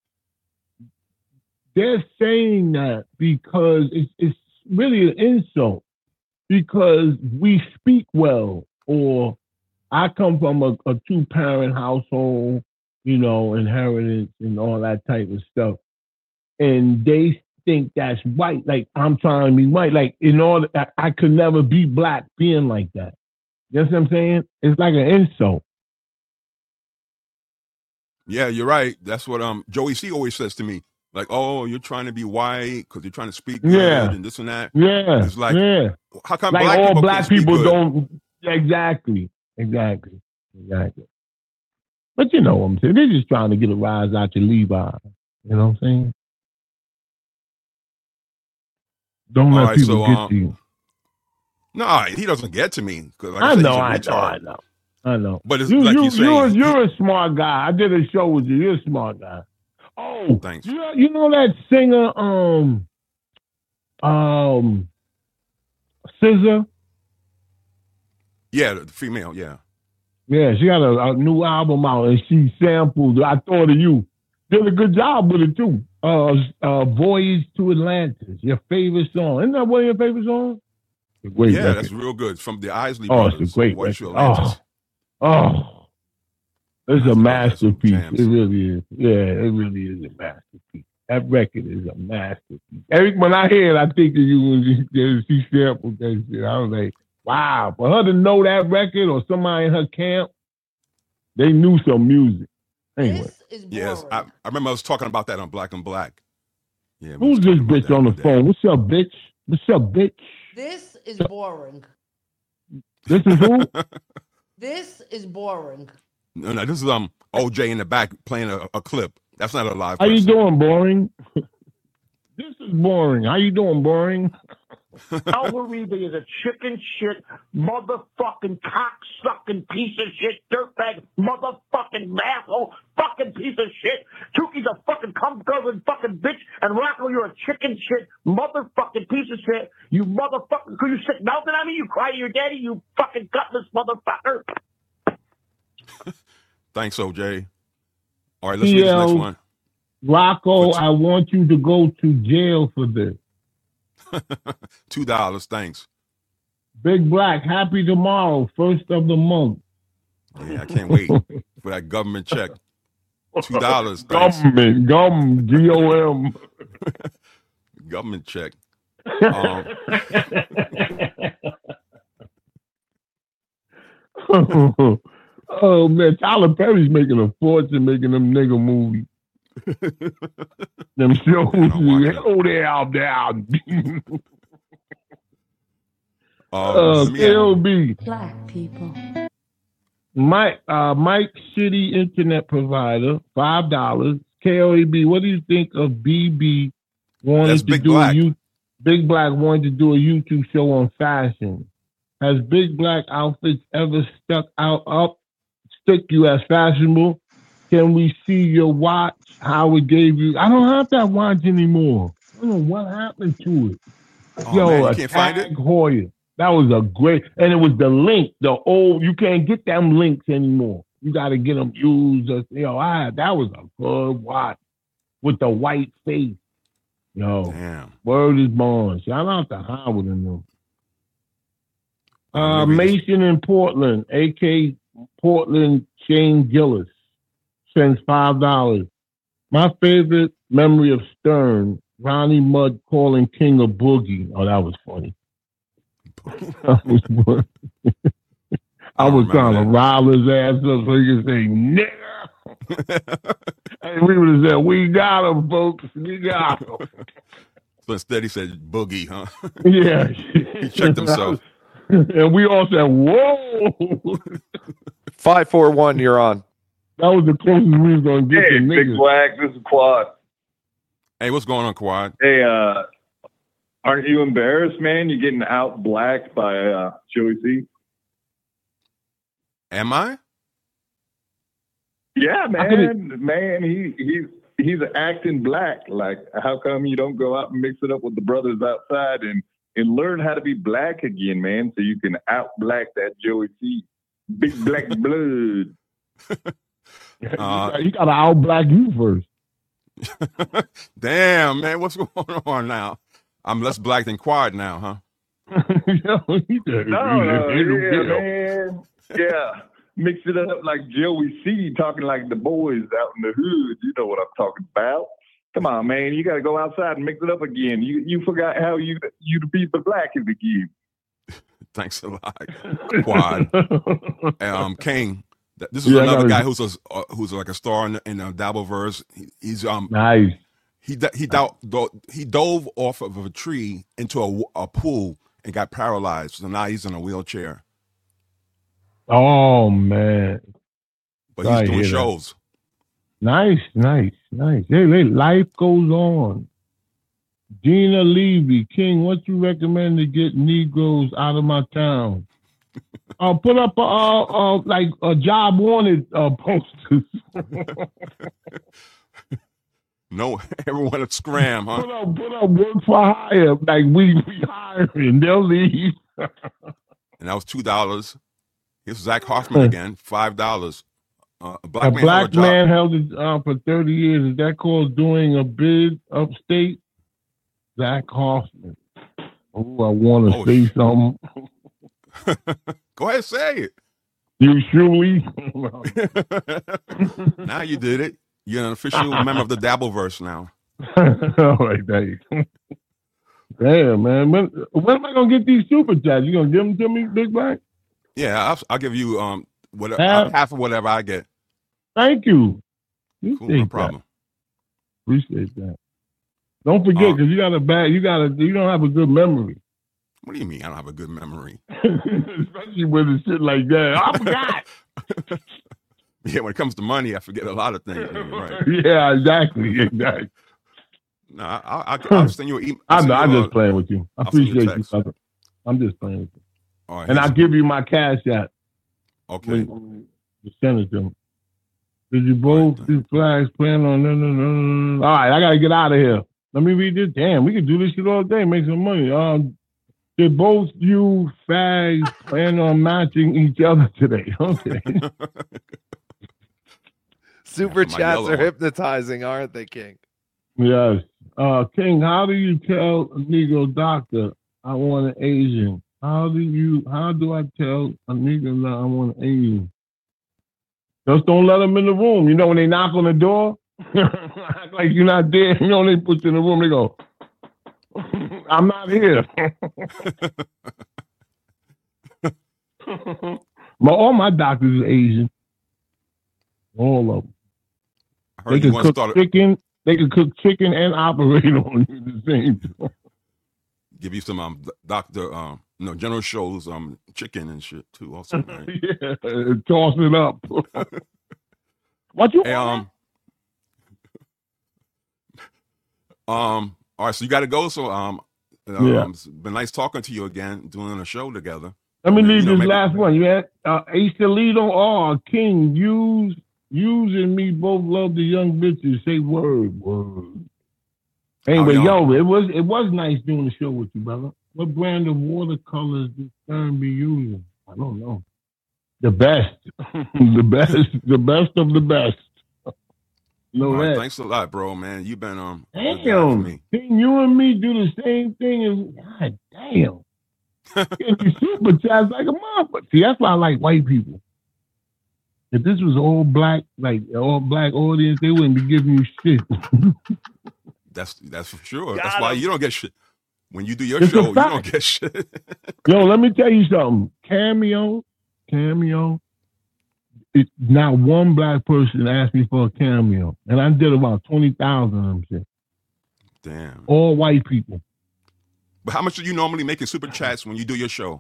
They're saying that because it's it's really an insult because we speak well, or I come from a, a two parent household, you know, inheritance and all that type of stuff, and they think that's white. Like I'm trying to be white. Like in order, I, I could never be black being like that. You know what I'm saying? It's like an insult. Yeah, you're right. That's what um Joey C always says to me. Like, oh, you're trying to be white because you're trying to speak good Yeah. and this and that. Yeah. It's like, yeah. how come Like black all people black can't speak people good? don't. Exactly. Exactly. Exactly. But you know what I'm saying? They're just trying to get a rise out to Levi. You know what I'm saying? Don't All let right, people so, get um, to you. No, he doesn't get to me. 'cause like I, I said, know, he's a I know, retard. I know. I know. But it's you, like you, you're saying, you're, he- you're a smart guy. I did a show with you. You're a smart guy. Oh, Thanks. You know, you know that singer, um, um, S Z A? Yeah, the female, yeah. Yeah, she got a, a new album out and she sampled I Thought of You. Did a good job with it too. Uh, uh, Voyage to Atlantis, your favorite song. Isn't that one of your favorite songs? It's a great yeah, record. that's real good. From the Isley Oh, Brothers. it's a great Voyage to record. Atlantis. Oh, oh. It's a That's- that's some masterpiece. jams. It really is. Yeah, it really is a masterpiece. That record is a masterpiece. Every when I hear it, I think of you when you, she sampled that shit. I was like, wow. For her to know that record or somebody in her camp, they knew some music. Anyway. Yes, I, I remember I was talking about that on Black and Black. Yeah. Who's this bitch on the phone? What's up, bitch? What's up, bitch? This is boring. This is who? This is boring. No, no, this is um O J in the back playing a, a clip. That's not a live. How person. you doing, boring? This is boring. How you doing, boring? Albert Uribe is a chicken shit, motherfucking cock-sucking piece of shit, dirtbag, motherfucking asshole, fucking piece of shit. Tuki's a fucking cum-guzzling fucking bitch, and Rocco, you're a chicken shit, motherfucking piece of shit. You motherfucking, could you sick melting at me? You cry to your daddy, you fucking gutless motherfucker. Thanks, O J. All right, let's read this next one. Rocco, I want you to go to jail for this. Two dollars, thanks. Big Black, happy tomorrow, first of the month. Yeah, I can't wait for that government check. Two dollars, thanks. Government, government, G O M. Government check. Um, oh man, Tyler Perry's making a fortune making them nigga movies. Them shows. Hello there, out there. Uh, K O B. Black people. Mike, uh, Mike Shitty Internet Provider, five dollars. K O B. What do you think of B B wanting That's to Big do Black. a U- Big Black wanting to do a YouTube show on fashion? Has Big Black outfits ever stuck out up, stick you as fashionable? Can we see your watch? How it gave you? I don't have that watch anymore. I don't know what happened to it. Oh, Yo, man, you a can't find Tag it? Heuer. That was a great, and it was the link, the old. You can't get them links anymore. You got to get them used. Or, yo, I that was a good watch with the white face. Yo, Damn. word is born. Shout out to Howard and them. Uh, Let me read this. Mason in Portland, A K Portland Shane Gillis, sends five dollars. My favorite memory of Stern, Ronnie Mudd calling King a boogie. Oh, that was funny. That was funny. I was trying to rile his ass up so he could say, nigga. And we would have said, we got him, folks. We got him. So instead he said boogie, huh? Yeah. He checked himself. And we all said, whoa. Five, four, one, you're on. That was the closest we was going to get Hey, to Big niggas. Black, this is Quad. Hey, what's going on, Quad? Hey, uh, aren't you embarrassed, man? You're getting out blacked by uh, Joey C. Am I? Yeah, man, man, he he's he's acting black. Like, how come you don't go out and mix it up with the brothers outside and and learn how to be black again, man, so you can out black that Joey C. Big black blood. Uh, You got to out black you first. Damn, man, what's going on now? I'm less black than Quad now, huh? Yo, he said, No, no, "It'll yeah, get 'em." man. Yeah. Mix it up like Joey C talking like the boys out in the hood. You know what I'm talking about. Come on, man. You got to go outside and mix it up again. You you forgot how you you to be the black is again. Thanks a lot, Quad. um, King. th- This is Yeah, I another gotta- guy who's a uh, who's like a star in, in a Dabbleverse. He, he's um Nice. he d- he do, do, he dove off of a tree into a, w- a pool and got paralyzed. So now he's in a wheelchair, Oh, man. but he's I doing hear that. shows. Nice, nice, nice. Hey, hey, life goes on. Gina Levy, King, what you recommend to get Negroes out of my town? Uh, put up a, uh, uh, like a job wanted uh, posters. No, everyone at Scram, Put huh? up, put up work for hire. Like we, we hiring, they'll leave. And that was two dollars. Here's Zach Hoffman again, five dollars. Uh, a black a man held black a job. man held it uh, for thirty years. Is that called doing a bid upstate? Zach Hoffman. Oh, I want to Oh, say sh- something. Go ahead, say it. You surely? Now you did it. You're an official member of the Dabbleverse now. All right, thank you. Damn, man. When, when am I gonna get these super chats? You gonna give them to me, Big Black? Yeah, I'll, I'll give you um whatever Half? half of whatever I get. Thank you. Cool, Appreciate no that. problem. Appreciate that. Don't forget, because you got a bad, you got a, you don't have a good memory. What do you mean? I don't have a good memory. Especially with a shit like that. I forgot. Yeah, when it comes to money, I forget a lot of things. Right? Yeah, exactly, exactly. No, I, I, I'll send you an email. I know. I'm just playing with you. I I'll send you a appreciate you, text. brother. I'm just playing with you. All right, And I'll here's- give you my cash app. Okay. When you send it to me. Did you both these flags plan on? No, no, no, no, no. All right, I gotta get out of here. Let me read this. Damn, we could do this shit all day, make some money. Um, did both you fags plan on matching each other today? Okay. Super my chats yellow are one. hypnotizing, aren't they, King? Yes. Uh, King, how do you tell a Negro doctor I want an Asian? How do you? How do I tell a Negro that I want an Asian? Just don't let them in the room. You know when they knock on the door, act like you're not there. You know they put you in the room. They go, "I'm not here." My all my doctors are Asian. All of them. I They heard you can once cook started chicken. They can cook chicken and operate on you at the same time. give you some um doctor um no General Shows um chicken and shit too also. Right? Yeah, toss it up. What you Hey, um um all right, so you got to go. So um, um Yeah. it's been nice talking to you again, doing a show together. Let me You leave know, this maybe- last one. You had uh, Ace Toledo or King. Use, use and me both love the young bitches. Say word, word. Anyway, Oh, yo, it was it was nice doing the show with you, brother. What brand of watercolors does Stern be using? I don't know. The best, the best, the best of the best. Know All right, that. thanks a lot, bro, man. You've been um a good guy for Damn, me. King, you and me do the same thing as God damn. Getting these super chats like a motherfucker. See, that's why I like white people. If this was all black, like all black audience, they wouldn't be giving you shit. That's that's for sure. Got That's why him. you don't get shit. When you do your It's a show, you fact. don't get shit. Yo, let me tell you something. Cameo, cameo. It, not one black person asked me for a cameo, and I did about twenty thousand of them shit. Damn. All white people. But how much do you normally make in super chats when you do your show?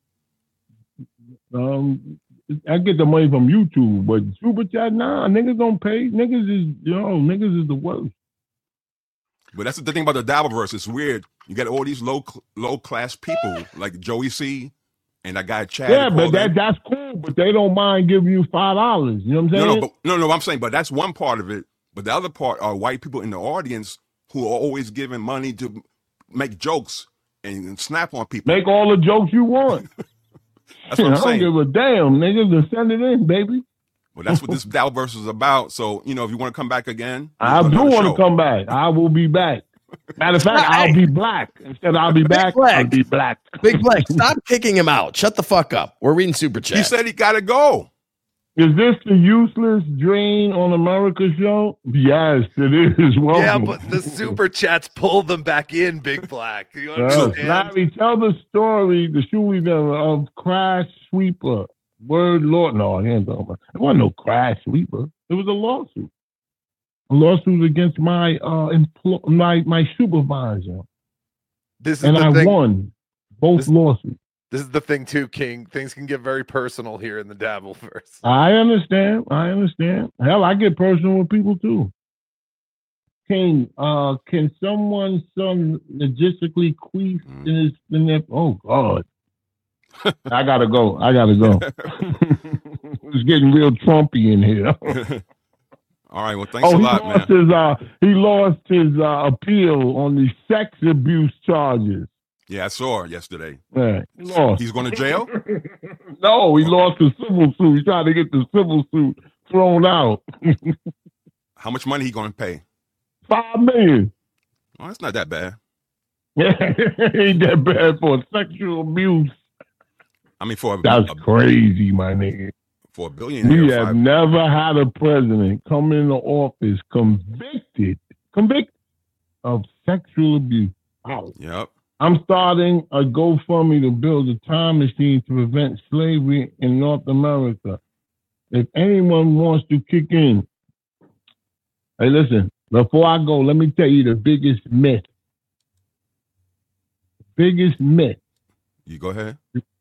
Um, I get the money from YouTube, but super chat, nah, niggas don't pay. Niggas is yo, niggas is the worst. But that's the thing about the Dabbleverse. It's weird. You get all these low low class people like Joey C and that guy Chad. Yeah, but called that in. that's cool. But they don't mind giving you five dollars. You know what I'm saying? no, no, but, no, no. I'm saying, but that's one part of it. But the other part are white people in the audience who are always giving money to make jokes and, and snap on people. Make all the jokes you want. That's what I'm I don't saying. give a damn, niggas. Just send it in, baby. Well, that's what this Dabbleverse is about. So you know, if you want to come back again, I we'll do another want show. to come back. I will be back. Matter of fact, I'll be black. Instead of I'll be back, I'll be black. Big Black, stop kicking him out. Shut the fuck up. We're reading super chat. He said he got to go. Is this the Useless Drain on America show? Yes, it is. Welcome. Yeah, but the super chats pull them back in, Big Black. You Yes. understand? Larry, tell the story, the Shuli of Crash Sweeper. Word Lord. No, I ain't talking about. It wasn't no Crash Sweeper. It was a lawsuit. A lawsuit against my uh empl- my my supervisor. This is and the I thing. won both This- lawsuits. This is the thing too, King. Things can get very personal here in the Dabbleverse. I understand. I understand. Hell, I get personal with people too. King, uh, can someone's son logistically queef in his in their oh God. I gotta go. I gotta go. It's getting real Trumpy in here. All right. Well, thanks oh, a he lot, man. lost his uh he lost his uh appeal on the sex abuse charges. Yeah, I saw her yesterday. Yeah, he lost. He's going to jail? No, he lost the civil suit. He tried to get the civil suit thrown out. How much money he going to pay? Five million. Well, that's not that bad. Ain't that bad for sexual abuse. I mean, for a, That's a, crazy, my nigga. for a billionaire. We five- have never had a president come into office convicted, convicted of sexual abuse. Wow. Yep. I'm starting a GoFundMe to build a time machine to prevent slavery in North America. If anyone wants to kick in, hey, listen, before I go, let me tell you the biggest myth. Biggest myth. You go ahead.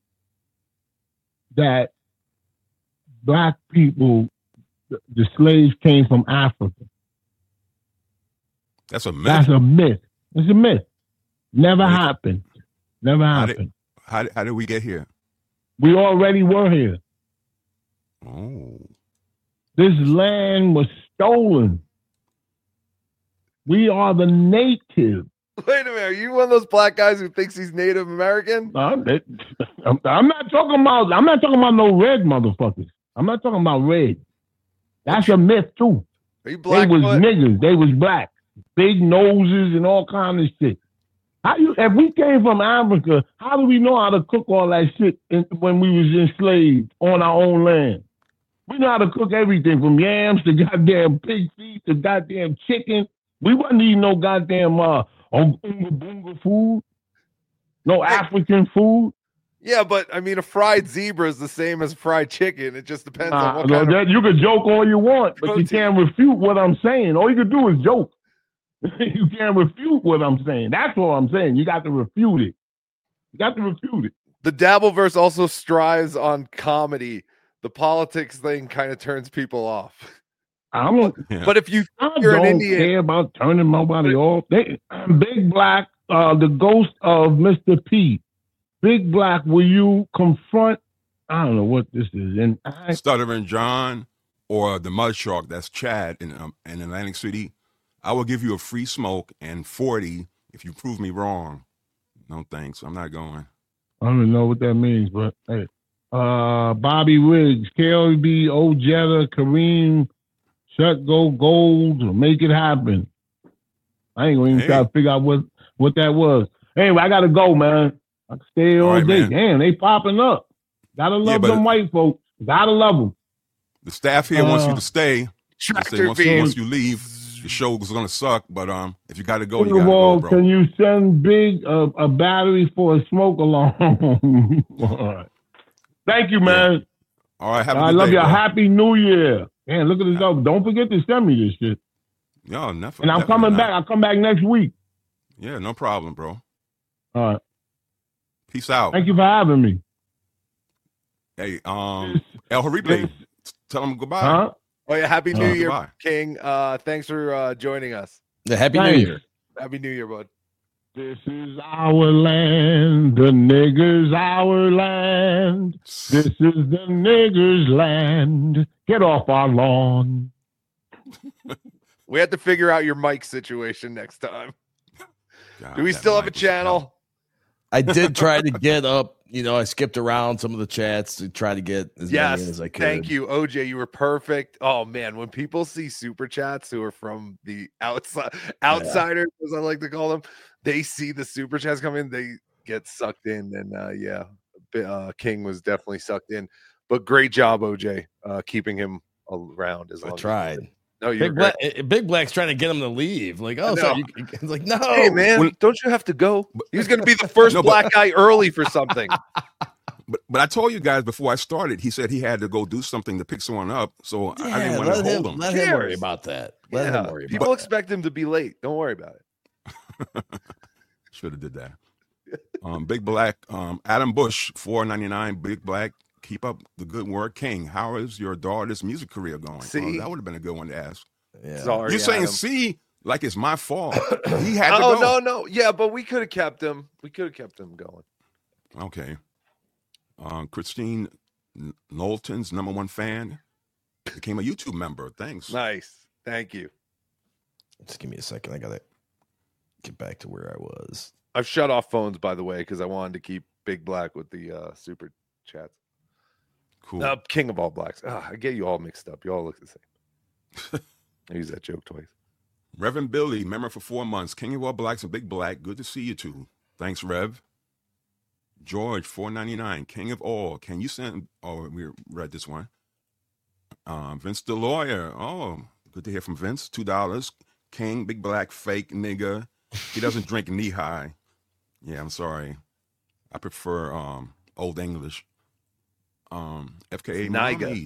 That black people, the, the slaves came from Africa. That's a myth. That's a myth. It's a myth. Never happened. Never How happened. did, how, did- how did we get here? We already were here. Oh. This land was stolen. We are the native. Wait a minute. Are you one of those black guys who thinks he's Native American? I'm, I'm I'm not talking about. I'm not talking about no red motherfuckers. I'm not talking about red. That's a myth too. Are you They black? was niggas. They was black. Big noses and all kind of shit. How you? If we came from Africa, how do we know how to cook all that shit in, when we was enslaved on our own land? We know how to cook everything from yams to goddamn pig feet to goddamn chicken. We wasn't eating no goddamn uh Oonga Boonga food, no African food. Yeah, but I mean, a fried zebra is the same as fried chicken. It just depends on Nah, what no, kind that, of. you can joke all you want, but you can't refute what I'm saying. All you can do is joke. You can't refute what I'm saying. That's what I'm saying. You got to refute it. You got to refute it. The Dabbleverse also strives on comedy. The politics thing kind of turns people off. I'm a, But if you I you're don't an Indian, care about turning nobody off. They, Big Black, uh, the ghost of Mister P. Big Black, will you confront? I don't know what this is. And I, Stuttering John or the Mud Shark, that's Chad in um, in Atlantic City. I will give you a free smoke and forty if you prove me wrong. No thanks. I'm not going. I don't even know what that means, but hey. Uh, Bobby Riggs, K L B, Ojeda, Kareem, Shut Go Gold, make it happen. I ain't gonna even Hey. try to figure out what, what that was. Anyway, I gotta go, man. I can stay all, All right, day. man. Damn, they popping up. Gotta Yeah, love but- them white folks. Gotta love them. The staff here wants you Uh, to stay. They say Tractor once, beam. once you leave, the show is gonna suck. But um, if you got to go, you First got of to all, go, bro. can you send Big uh, a battery for a smoke alarm? All right. Thank you, man. All right, have a I good love day, you. bro. Happy New Year. Man, look at this. Up. Don't forget to send me this shit. No, never. And I'm definitely coming not. back. I'll come back next week. Yeah, no problem, bro. All right. Peace out. Thank you for having me. Hey, um, El Harible, tell him goodbye. Huh? Oh yeah, Happy New Uh, Year, goodbye. King. Uh, thanks for uh, joining us. The Happy New Thanks. Year. Happy New Year, bud. This is our land. The niggers our land. This is the niggers' land. Get off our lawn. We have to figure out your mic situation next time. God, Do we that still have a mic was channel? I did try to get up. You know, I skipped around some of the chats to try to get as many in Yes, as I could. thank you, O J. You were perfect. Oh man, when people see super chats who are from the outside outsiders, as I like to call them, they see the super chats come in, they get sucked in, and uh, yeah, bi- uh, King was definitely sucked in. But great job, O J, uh, keeping him around as I long. tried. As you no, you're Big great. Black, eh, Big Black's trying to get him to leave. Like, oh, know. sorry. You, it's like, no, Hey man, When- don't you have to go? He was going to be the first No, but- black guy early for something. But but I told you guys before I started, he said he had to go do something to pick someone up, so I- I Yeah, didn't want to let hold him, him. let him worry Cares? about that. Let Yeah, him worry about people that. expect him to be late. Don't worry about it. Should have did that. Um, Big Black, um, Adam Bush, four ninety nine. Big Black, keep up the good work, King. How is your daughter's music career going? See? Oh, that would have been a good one to ask. Yeah. Sorry, You're saying Adam. see like it's my fault. He had to Oh go. no, no, yeah, but we could have kept him. We could have kept him going. Okay. Um, Christine N- Knowlton's number one fan became a YouTube member. Thanks. Nice, thank you. Just give me a second. I got to get back to where I was. I've shut off phones, by the way, because I wanted to keep Big Black with the uh, super chats. Cool. Uh, King of all blacks. Ah, I get you all mixed up. You all look the same. I use that joke twice. Reverend Billy, member for four months. King of all blacks and Big Black. Good to see you two. Thanks, Rev. George, four ninety nine. King of all. Can you send? Oh, we read this one. Um, Vince the lawyer. Oh, good to hear from Vince. Two dollars. King, Big Black, fake nigga. He doesn't drink knee high. Yeah, I'm sorry. I prefer um, Old English. Um, F K A Niga. Mommy.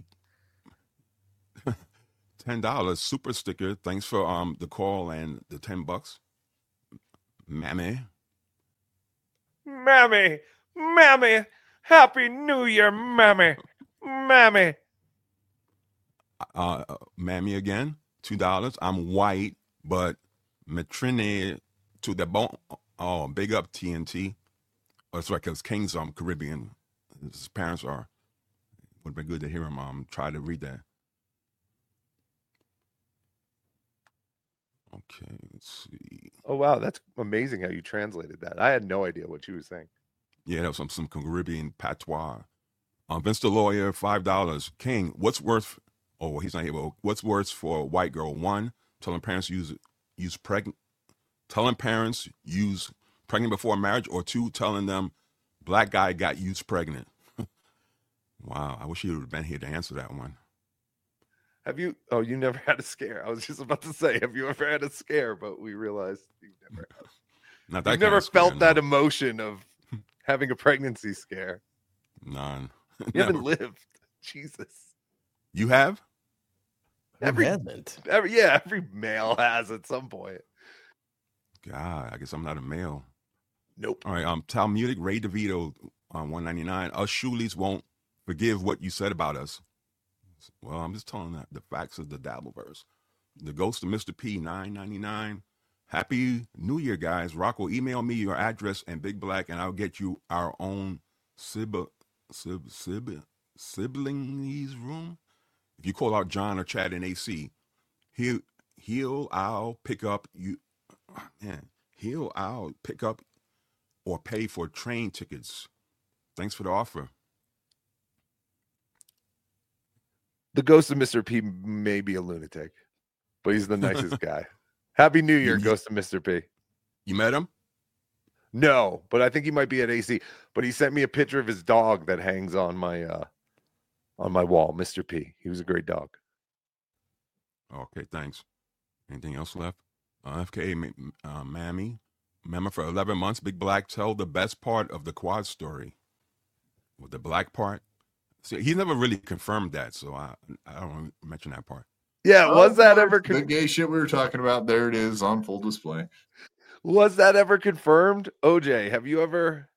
ten dollars super sticker. Thanks for um the call and the ten bucks. Mammy. Mammy, mammy, happy New Year, mammy, mammy. Uh, uh, mammy again, two dollars. I'm white, but matrine to the bone. Oh, big up T N T. Oh, that's right, because King's um Caribbean. His parents are. Would be good to hear him. Um, try to read that. Okay, let's see. Oh wow, that's amazing how you translated that. I had no idea what you were saying. Yeah, that was some some Caribbean patois. Um, Vince the lawyer, five dollars. King, what's worth? Oh, he's not here. But what's worse for a white girl? One, telling parents use use pregnant, telling parents use pregnant before marriage, or two, telling them black guy got used pregnant. Wow, I wish you would have been here to answer that one. Have you? Oh, you never had a scare. I was just about to say, have you ever had a scare? But we realized you never have. Not that You've kind never of scare, felt no. that emotion of having a pregnancy scare. None. You haven't Never. lived. Jesus. You have? Every, hasn't? every yeah, every male has at some point. God, I guess I'm not a male. Nope. All right. Um, Talmudic Ray DeVito on one ninety-nine. Us Shoolies won't forgive what you said about us. Well, I'm just telling that the facts of the Dabbleverse. The Ghost of Mister P, nine ninety-nine. Happy New Year, guys. Rocco, email me your address and Big Black, and I'll get you our own sib sib sib siblings room. If you call out John or Chad in A C, he'll he'll I'll pick up you. Man, he'll I'll pick up or pay for train tickets. Thanks for the offer. The ghost of Mister P may be a lunatic, but he's the nicest guy. Happy New Year, You- ghost of Mister P. You met him? No, but I think he might be at A C. But he sent me a picture of his dog that hangs on my uh on my wall, Mister P. He was a great dog. Okay, thanks. Anything else left? Uh, F K A Ma- uh, Mammy. Remember, for eleven months, Big Black tell the best part of the quad story. With the black part. See, he never really confirmed that, so I I don't want to mention that part. Yeah, Oh, was that of ever course, con- the gay shit we were talking about? There it is on full display. was that ever confirmed? O J, have you ever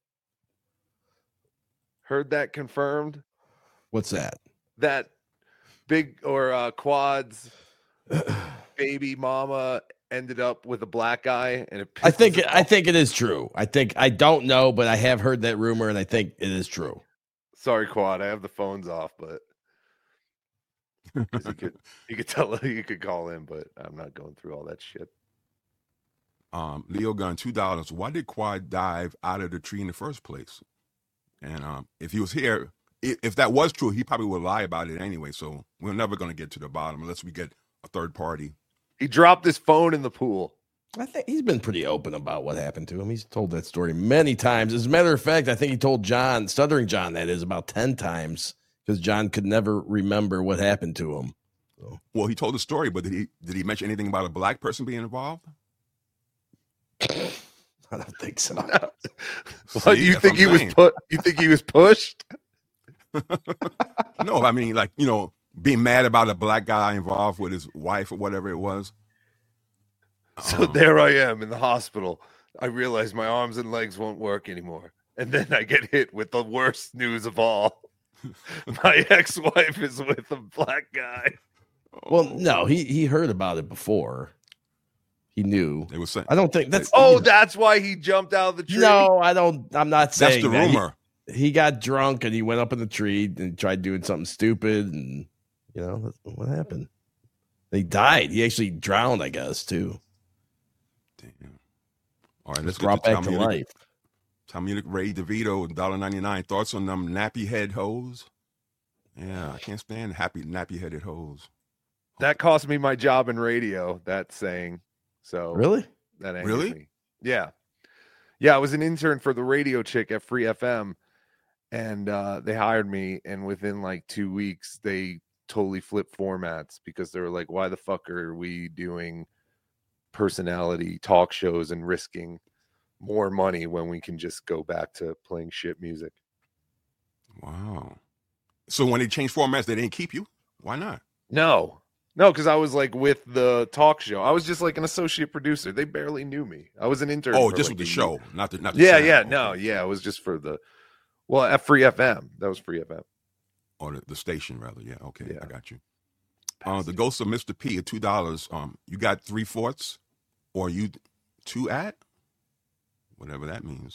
heard that confirmed? What's that? That big or uh, quads baby mama ended up with a black guy, and it I think pisses I think it is true. I think I don't know, but I have heard that rumor, and I think it is true. Sorry, Quad. I have the phones off, but 'cause you could you could tell you could call in, but I'm not going through all that shit. Um, Leo Gunn, two dollars. Why did Quad dive out of the tree in the first place? And um, if he was here, if, if that was true, he probably would lie about it anyway. So we're never going to get to the bottom unless we get a third party. He dropped his phone in the pool. I think he's been pretty open about what happened to him. He's told that story many times. As a matter of fact, I think he told John, Stuttering John, that is about ten times, because John could never remember what happened to him. So. Well, he told the story, but did he did he mention anything about a black person being involved? I don't think so. What, See, you that's think what he I'm was saying. put? You think he was pushed? No, I mean, like, you know, being mad about a black guy involved with his wife or whatever it was. So there I am in the hospital. I realize my arms and legs won't work anymore, and then I get hit with the worst news of all. My ex-wife is with a black guy. Well, no, he he heard about it before. He knew. They were saying, I don't think that's. Oh, that's why he jumped out of the tree. No, I don't. I'm not saying the that. He- rumor. He, got drunk and he went up in the tree and tried doing something stupid, and you know that's what happened. He died. He actually drowned, I guess, too. All right, Was let's brought get to back to Talmudic, life. Talmudic Ray DeVito, one dollar ninety-nine. Thoughts on them nappy head hoes? Yeah, I can't stand happy nappy headed hoes. That cost me my job in radio. That saying. So Really? that angers Really? me. Yeah, yeah. I was an intern for the radio chick at Free F M, and uh, they hired me. And within like two weeks, they totally flipped formats because they were like, "Why the fuck are we doing personality talk shows and risking more money when we can just go back to playing shit music. Wow. So when they changed formats, they didn't keep you? Why not? No, no, because I was like with the talk show. I was just like an associate producer. They barely knew me. I was an intern. Oh, for just like with the a show, year. not the not the Yeah, channel. yeah, no, yeah. It was just for the well at Free F M. That was Free F M. Or the, the station, rather. Yeah, okay, yeah. I got you. Uh, the Ghost of Mister P at two dollars. Um, you got three fourths, or you two at, whatever that means.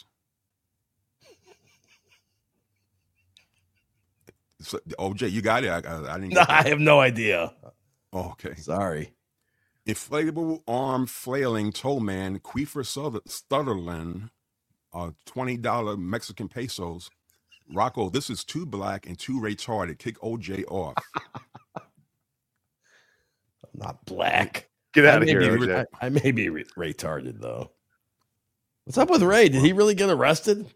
So, O J, you got it. I, I, I didn't. No, Get that. I have no idea. Oh, okay. Sorry. Inflatable arm flailing toe man, Queefer Suther- Sutherland, uh, twenty dollar Mexican pesos. Rocco, this is too black and too retarded. Kick O J off. I'm not black. Get I out of may here, be- O J. I, I may be re- retarded though. What's up with Ray? Did he really get arrested?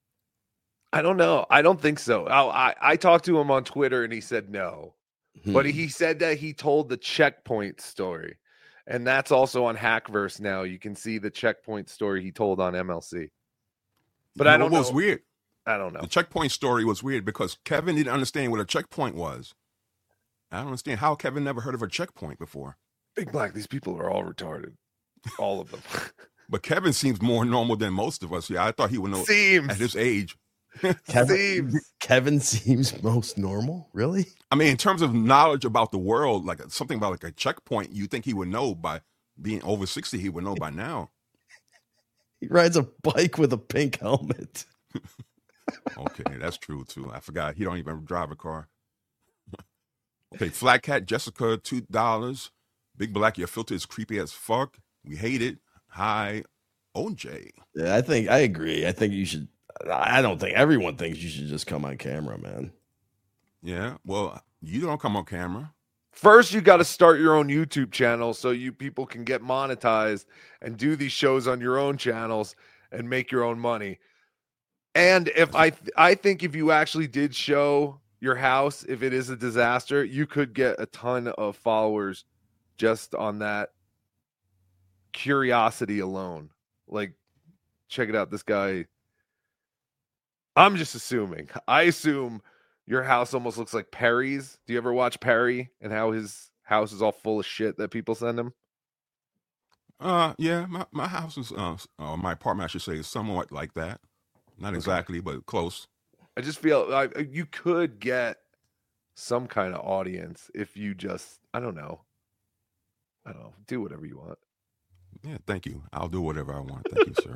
I don't know. I don't think so. I, I I talked to him on Twitter and he said no, Hmm. but he said that he told the checkpoint story, and that's also on Hackverse now. You can see the checkpoint story he told on M L C. But You I know don't what know. was weird? I don't know. The checkpoint story was weird because Kevin didn't understand what a checkpoint was. I don't understand how Kevin never heard of a checkpoint before. Big Black, these people are all retarded. All of them. But Kevin seems more normal than most of us. Yeah, I thought he would know Seems. at his age. Kevin, Kevin seems most normal. Really? I mean, in terms of knowledge about the world, like something about like a checkpoint, you think he would know by being over sixty, he would know by now. He rides a bike with a pink helmet. Okay, that's true too. I forgot he don't even drive a car. Okay, Flat Cat Jessica, two dollars. Big Black, your filter is creepy as fuck. We hate it. Hi, O J. Yeah, I think I agree. I think you should. I don't think everyone thinks you should just come on camera, man. Yeah, well, you don't come on camera. First, you got to start your own YouTube channel so you people can get monetized and do these shows on your own channels and make your own money. And if I, th- I think if you actually did show your house, if it is a disaster, you could get a ton of followers just on that curiosity alone. Like, check it out. This guy, I'm just assuming. I assume your house almost looks like Perry's. Do you ever watch Perry and how his house is all full of shit that people send him? Uh, yeah, my, my house is, uh, uh, my apartment, I should say, is somewhat like that. Not exactly, but close. I just feel like you could get some kind of audience if you just, I don't know. I don't know. Do whatever you want. Yeah, thank you. I'll do whatever I want. Thank you, sir.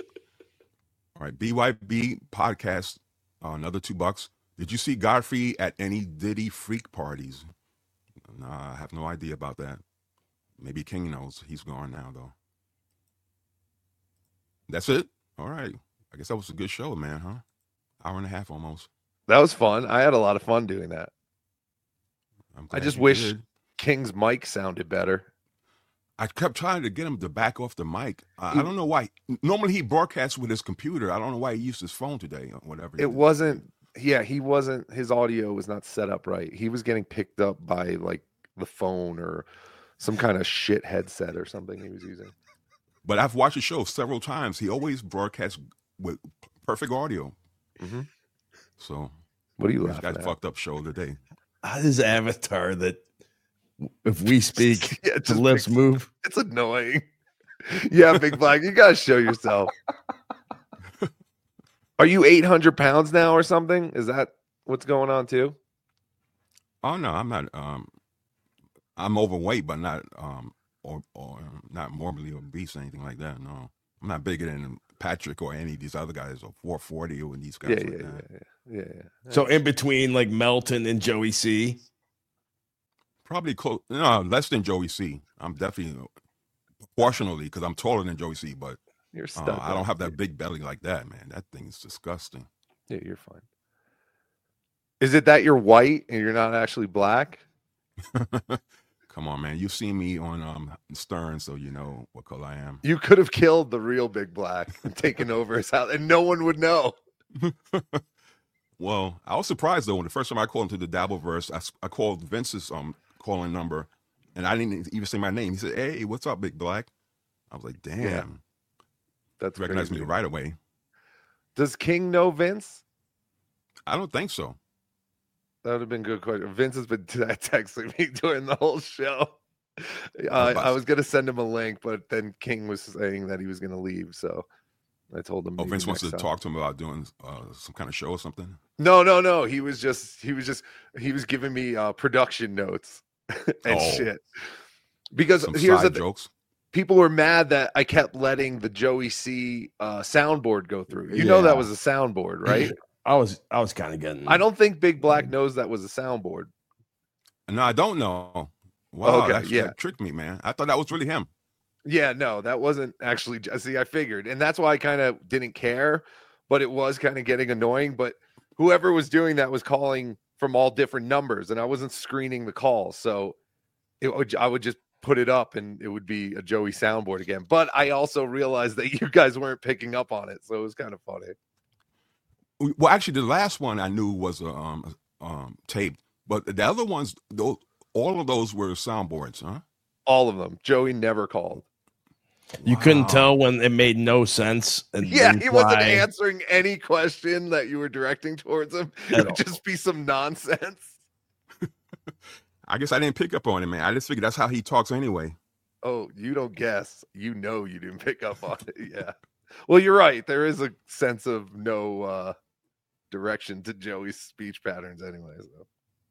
All right, B Y B podcast, uh, another two bucks. Did you see Godfrey at any Diddy freak parties? Nah, I have no idea about that. Maybe King knows. He's gone now, though. That's it? All right. I guess that was a good show, man, huh? Hour and a half almost. That was fun. I had a lot of fun doing that. I'm I glad just you wish did. King's mic sounded better. I kept trying to get him to back off the mic. Uh, I don't know why. Normally he broadcasts with his computer. I don't know why he used his phone today or whatever. he It did. wasn't, yeah, he wasn't, his audio was not set up right. He was getting picked up by like the phone or some kind of shit headset or something he was using. But I've watched the show several times. He always broadcasts with perfect audio. Mm-hmm. So, what are you this laughing guy's at? fucked up show today. His avatar that if we speak, Yeah, it the just lips makes- move. It's annoying. Yeah, Big Black, you gotta show yourself. Are you eight hundred pounds now or something? Is that what's going on too? Oh no, I'm not. Um, I'm overweight, but not um or or not morbidly obese or anything like that. No, I'm not bigger than Patrick or any of these other guys or four forty or these guys Yeah, like yeah, that. yeah, yeah, yeah, yeah. So in between like Melton and Joey C. Probably close. No, less than Joey C. I'm definitely proportionally because I'm taller than Joey C. But You're uh, stuck. I don't have that big belly like that, man. That thing is disgusting. Yeah, you're fine. Is it that you're white and you're not actually black? Come on, man. You've seen me on um Stern, so you know what color I am. You could have killed the real Big Black and taken over his house, and no one would know. Well, I was surprised though when the first time I called into the Dabbleverse, I, s- I called Vince's um calling number, and I didn't even say my name. He said, "Hey, what's up, Big Black?" I was like, damn. Yeah. That's recognized crazy. me right away. Does King know Vince? I don't think so. That would have been a good question. Vince has been t- texting me during the whole show. Uh, I was going to send him a link, but then King was saying that he was going to leave. So I told him. Oh, maybe Vince wants to next time. talk to him about doing uh, some kind of show or something. No, no, no. He was just, he was just, he was giving me uh, production notes and Oh. shit. Because Some here's the side th- jokes. people were mad that I kept letting the Joey C uh, soundboard go through. You know Yeah. that was a soundboard, right? I was I was kind of getting. I don't think Big Black knows that was a soundboard. No, I don't know. Wow, Okay, that, yeah. that tricked me, man. I thought that was really him. Yeah, no, that wasn't actually. See, I figured, and that's why I kind of didn't care, but it was kind of getting annoying. But whoever was doing that was calling from all different numbers, and I wasn't screening the calls, so it would, I would just put it up, and it would be a Joey soundboard again. But I also realized that you guys weren't picking up on it, so it was kind of funny. Well, actually, the last one I knew was uh, um, um, taped, but the other ones, those, all of those were soundboards, huh? All of them. Joey never called. You couldn't tell when it made no sense. And Yeah, didn't he wasn't fly. answering any question that you were directing towards him. It At would just be some nonsense. I guess I didn't pick up on it, man. I just figured that's how he talks anyway. Oh, you don't guess. You know you didn't pick up on it. Yeah. Well, you're right. There is a sense of no uh, direction to Joey's speech patterns anyway. So.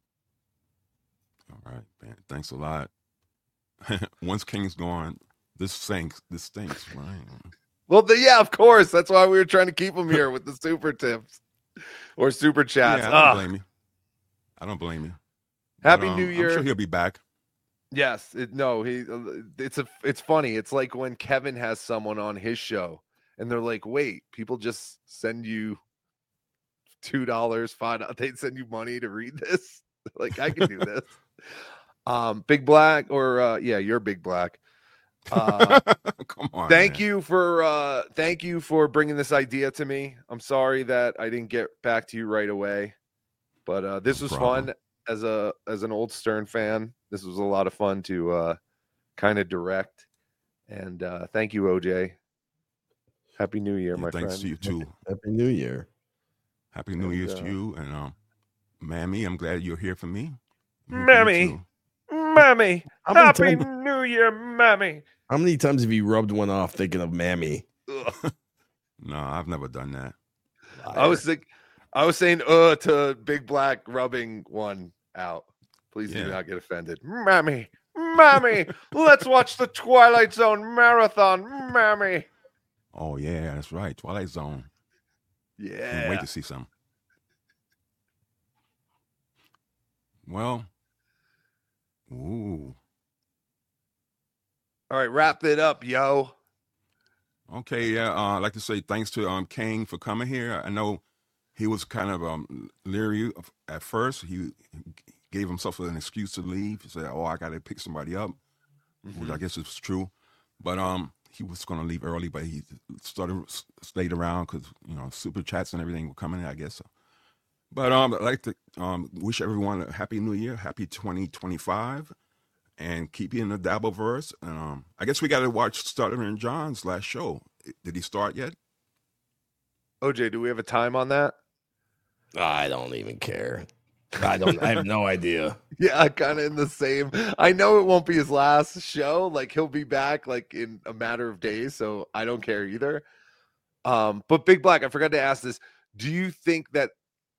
All right, man. Thanks a lot. Once King's gone, this stinks. This stinks, right? Well, the, yeah, of course. That's why we were trying to keep him here with the super tips or super chats. Yeah, I don't Ah, blame you. I don't blame you. Happy But, um, New Year. I'm sure he'll be back. Yes, it, no, he. It's a. It's funny. It's like when Kevin has someone on his show, and they're like, "Wait, people just send you two dollars, five. They send you money to read this. Like, I can do this." um, Big Black, or uh, yeah, you're Big Black. Uh, Come on. thank man. you for uh, thank you for bringing this idea to me. I'm sorry that I didn't get back to you right away, but uh, this No was problem. fun as a as an old Stern fan. This was a lot of fun to uh, kind of direct, and uh, thank you, O J. Happy New Year, Yeah, my thanks friend. to you too. Happy New Year. Happy New And, Year's uh, to you, and um, Mammy, I'm glad you're here for me. I'm here for you Mammy, too. Mammy, How many Happy times- New Year, Mammy. How many times have you rubbed one off thinking of Mammy? Ugh. No, I've never done that. I was think, I was saying uh to Big Black rubbing one out. Please Yeah. do not get offended. Mammy, Mammy, let's watch the Twilight Zone marathon, Mammy. Oh yeah, that's right. Twilight Zone. Can't Yeah. wait to see some. Well, ooh, All right, wrap it up, yo. okay. Yeah, uh, I'd like to say thanks to um King for coming here. I know he was kind of um leery of- at first. He gave himself an excuse to leave. He said, "Oh, I got to pick somebody up," which I guess is true. But um, he was going to leave early, but he started stayed around because you know super chats and everything were coming. I guess so. But um, I'd like to um wish everyone a happy New Year, happy twenty twenty-five, and keep you in the Dabbleverse. And um, I guess we got to watch Stuttering John's last show. Did he start yet? O J, do we have a time on that? I don't even care. I don't. I have no idea. Yeah, kind of in the same. I know it won't be his last show. Like he'll be back like in a matter of days, so I don't care either. Um, but Big Black, I forgot to ask this. Do you think that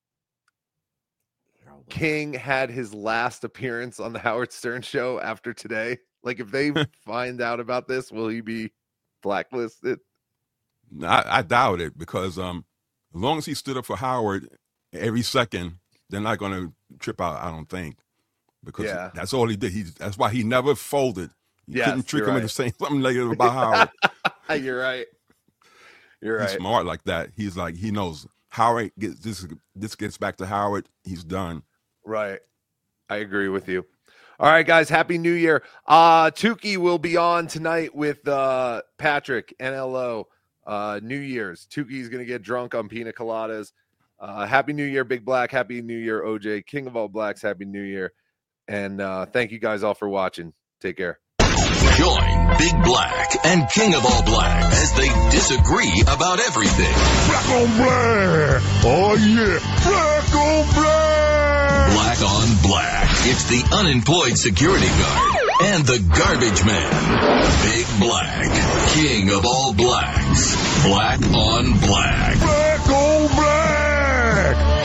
King had his last appearance on the Howard Stern show after today? Like if they find out about this, will he be blacklisted? No, I, I doubt it because um, as long as he stood up for Howard every second, they're not going to trip out. I don't think because Yeah. that's all he did. He that's why he never folded. You Yes, couldn't trick you're him right. into saying something negative about Howard. You're right. You're He's right. smart like that. He's like he knows Howard gets this. This gets back to Howard. He's done. Right. I agree with you. All right, guys. Happy New Year. Uh, Tukey will be on tonight with uh, Patrick, N L O, uh, New Year's. Tukey's going to get drunk on pina coladas. Uh, Happy New Year, Big Black. Happy New Year, O J. King of all blacks. Happy New Year. And uh, thank you guys all for watching. Take care. Join Big Black and King of All Blacks as they disagree about everything. Black on black. Oh, yeah. Black on black. Black on Black. It's the unemployed security guard and the garbage man. Big Black, King of All Blacks. Black on Black. Black on black.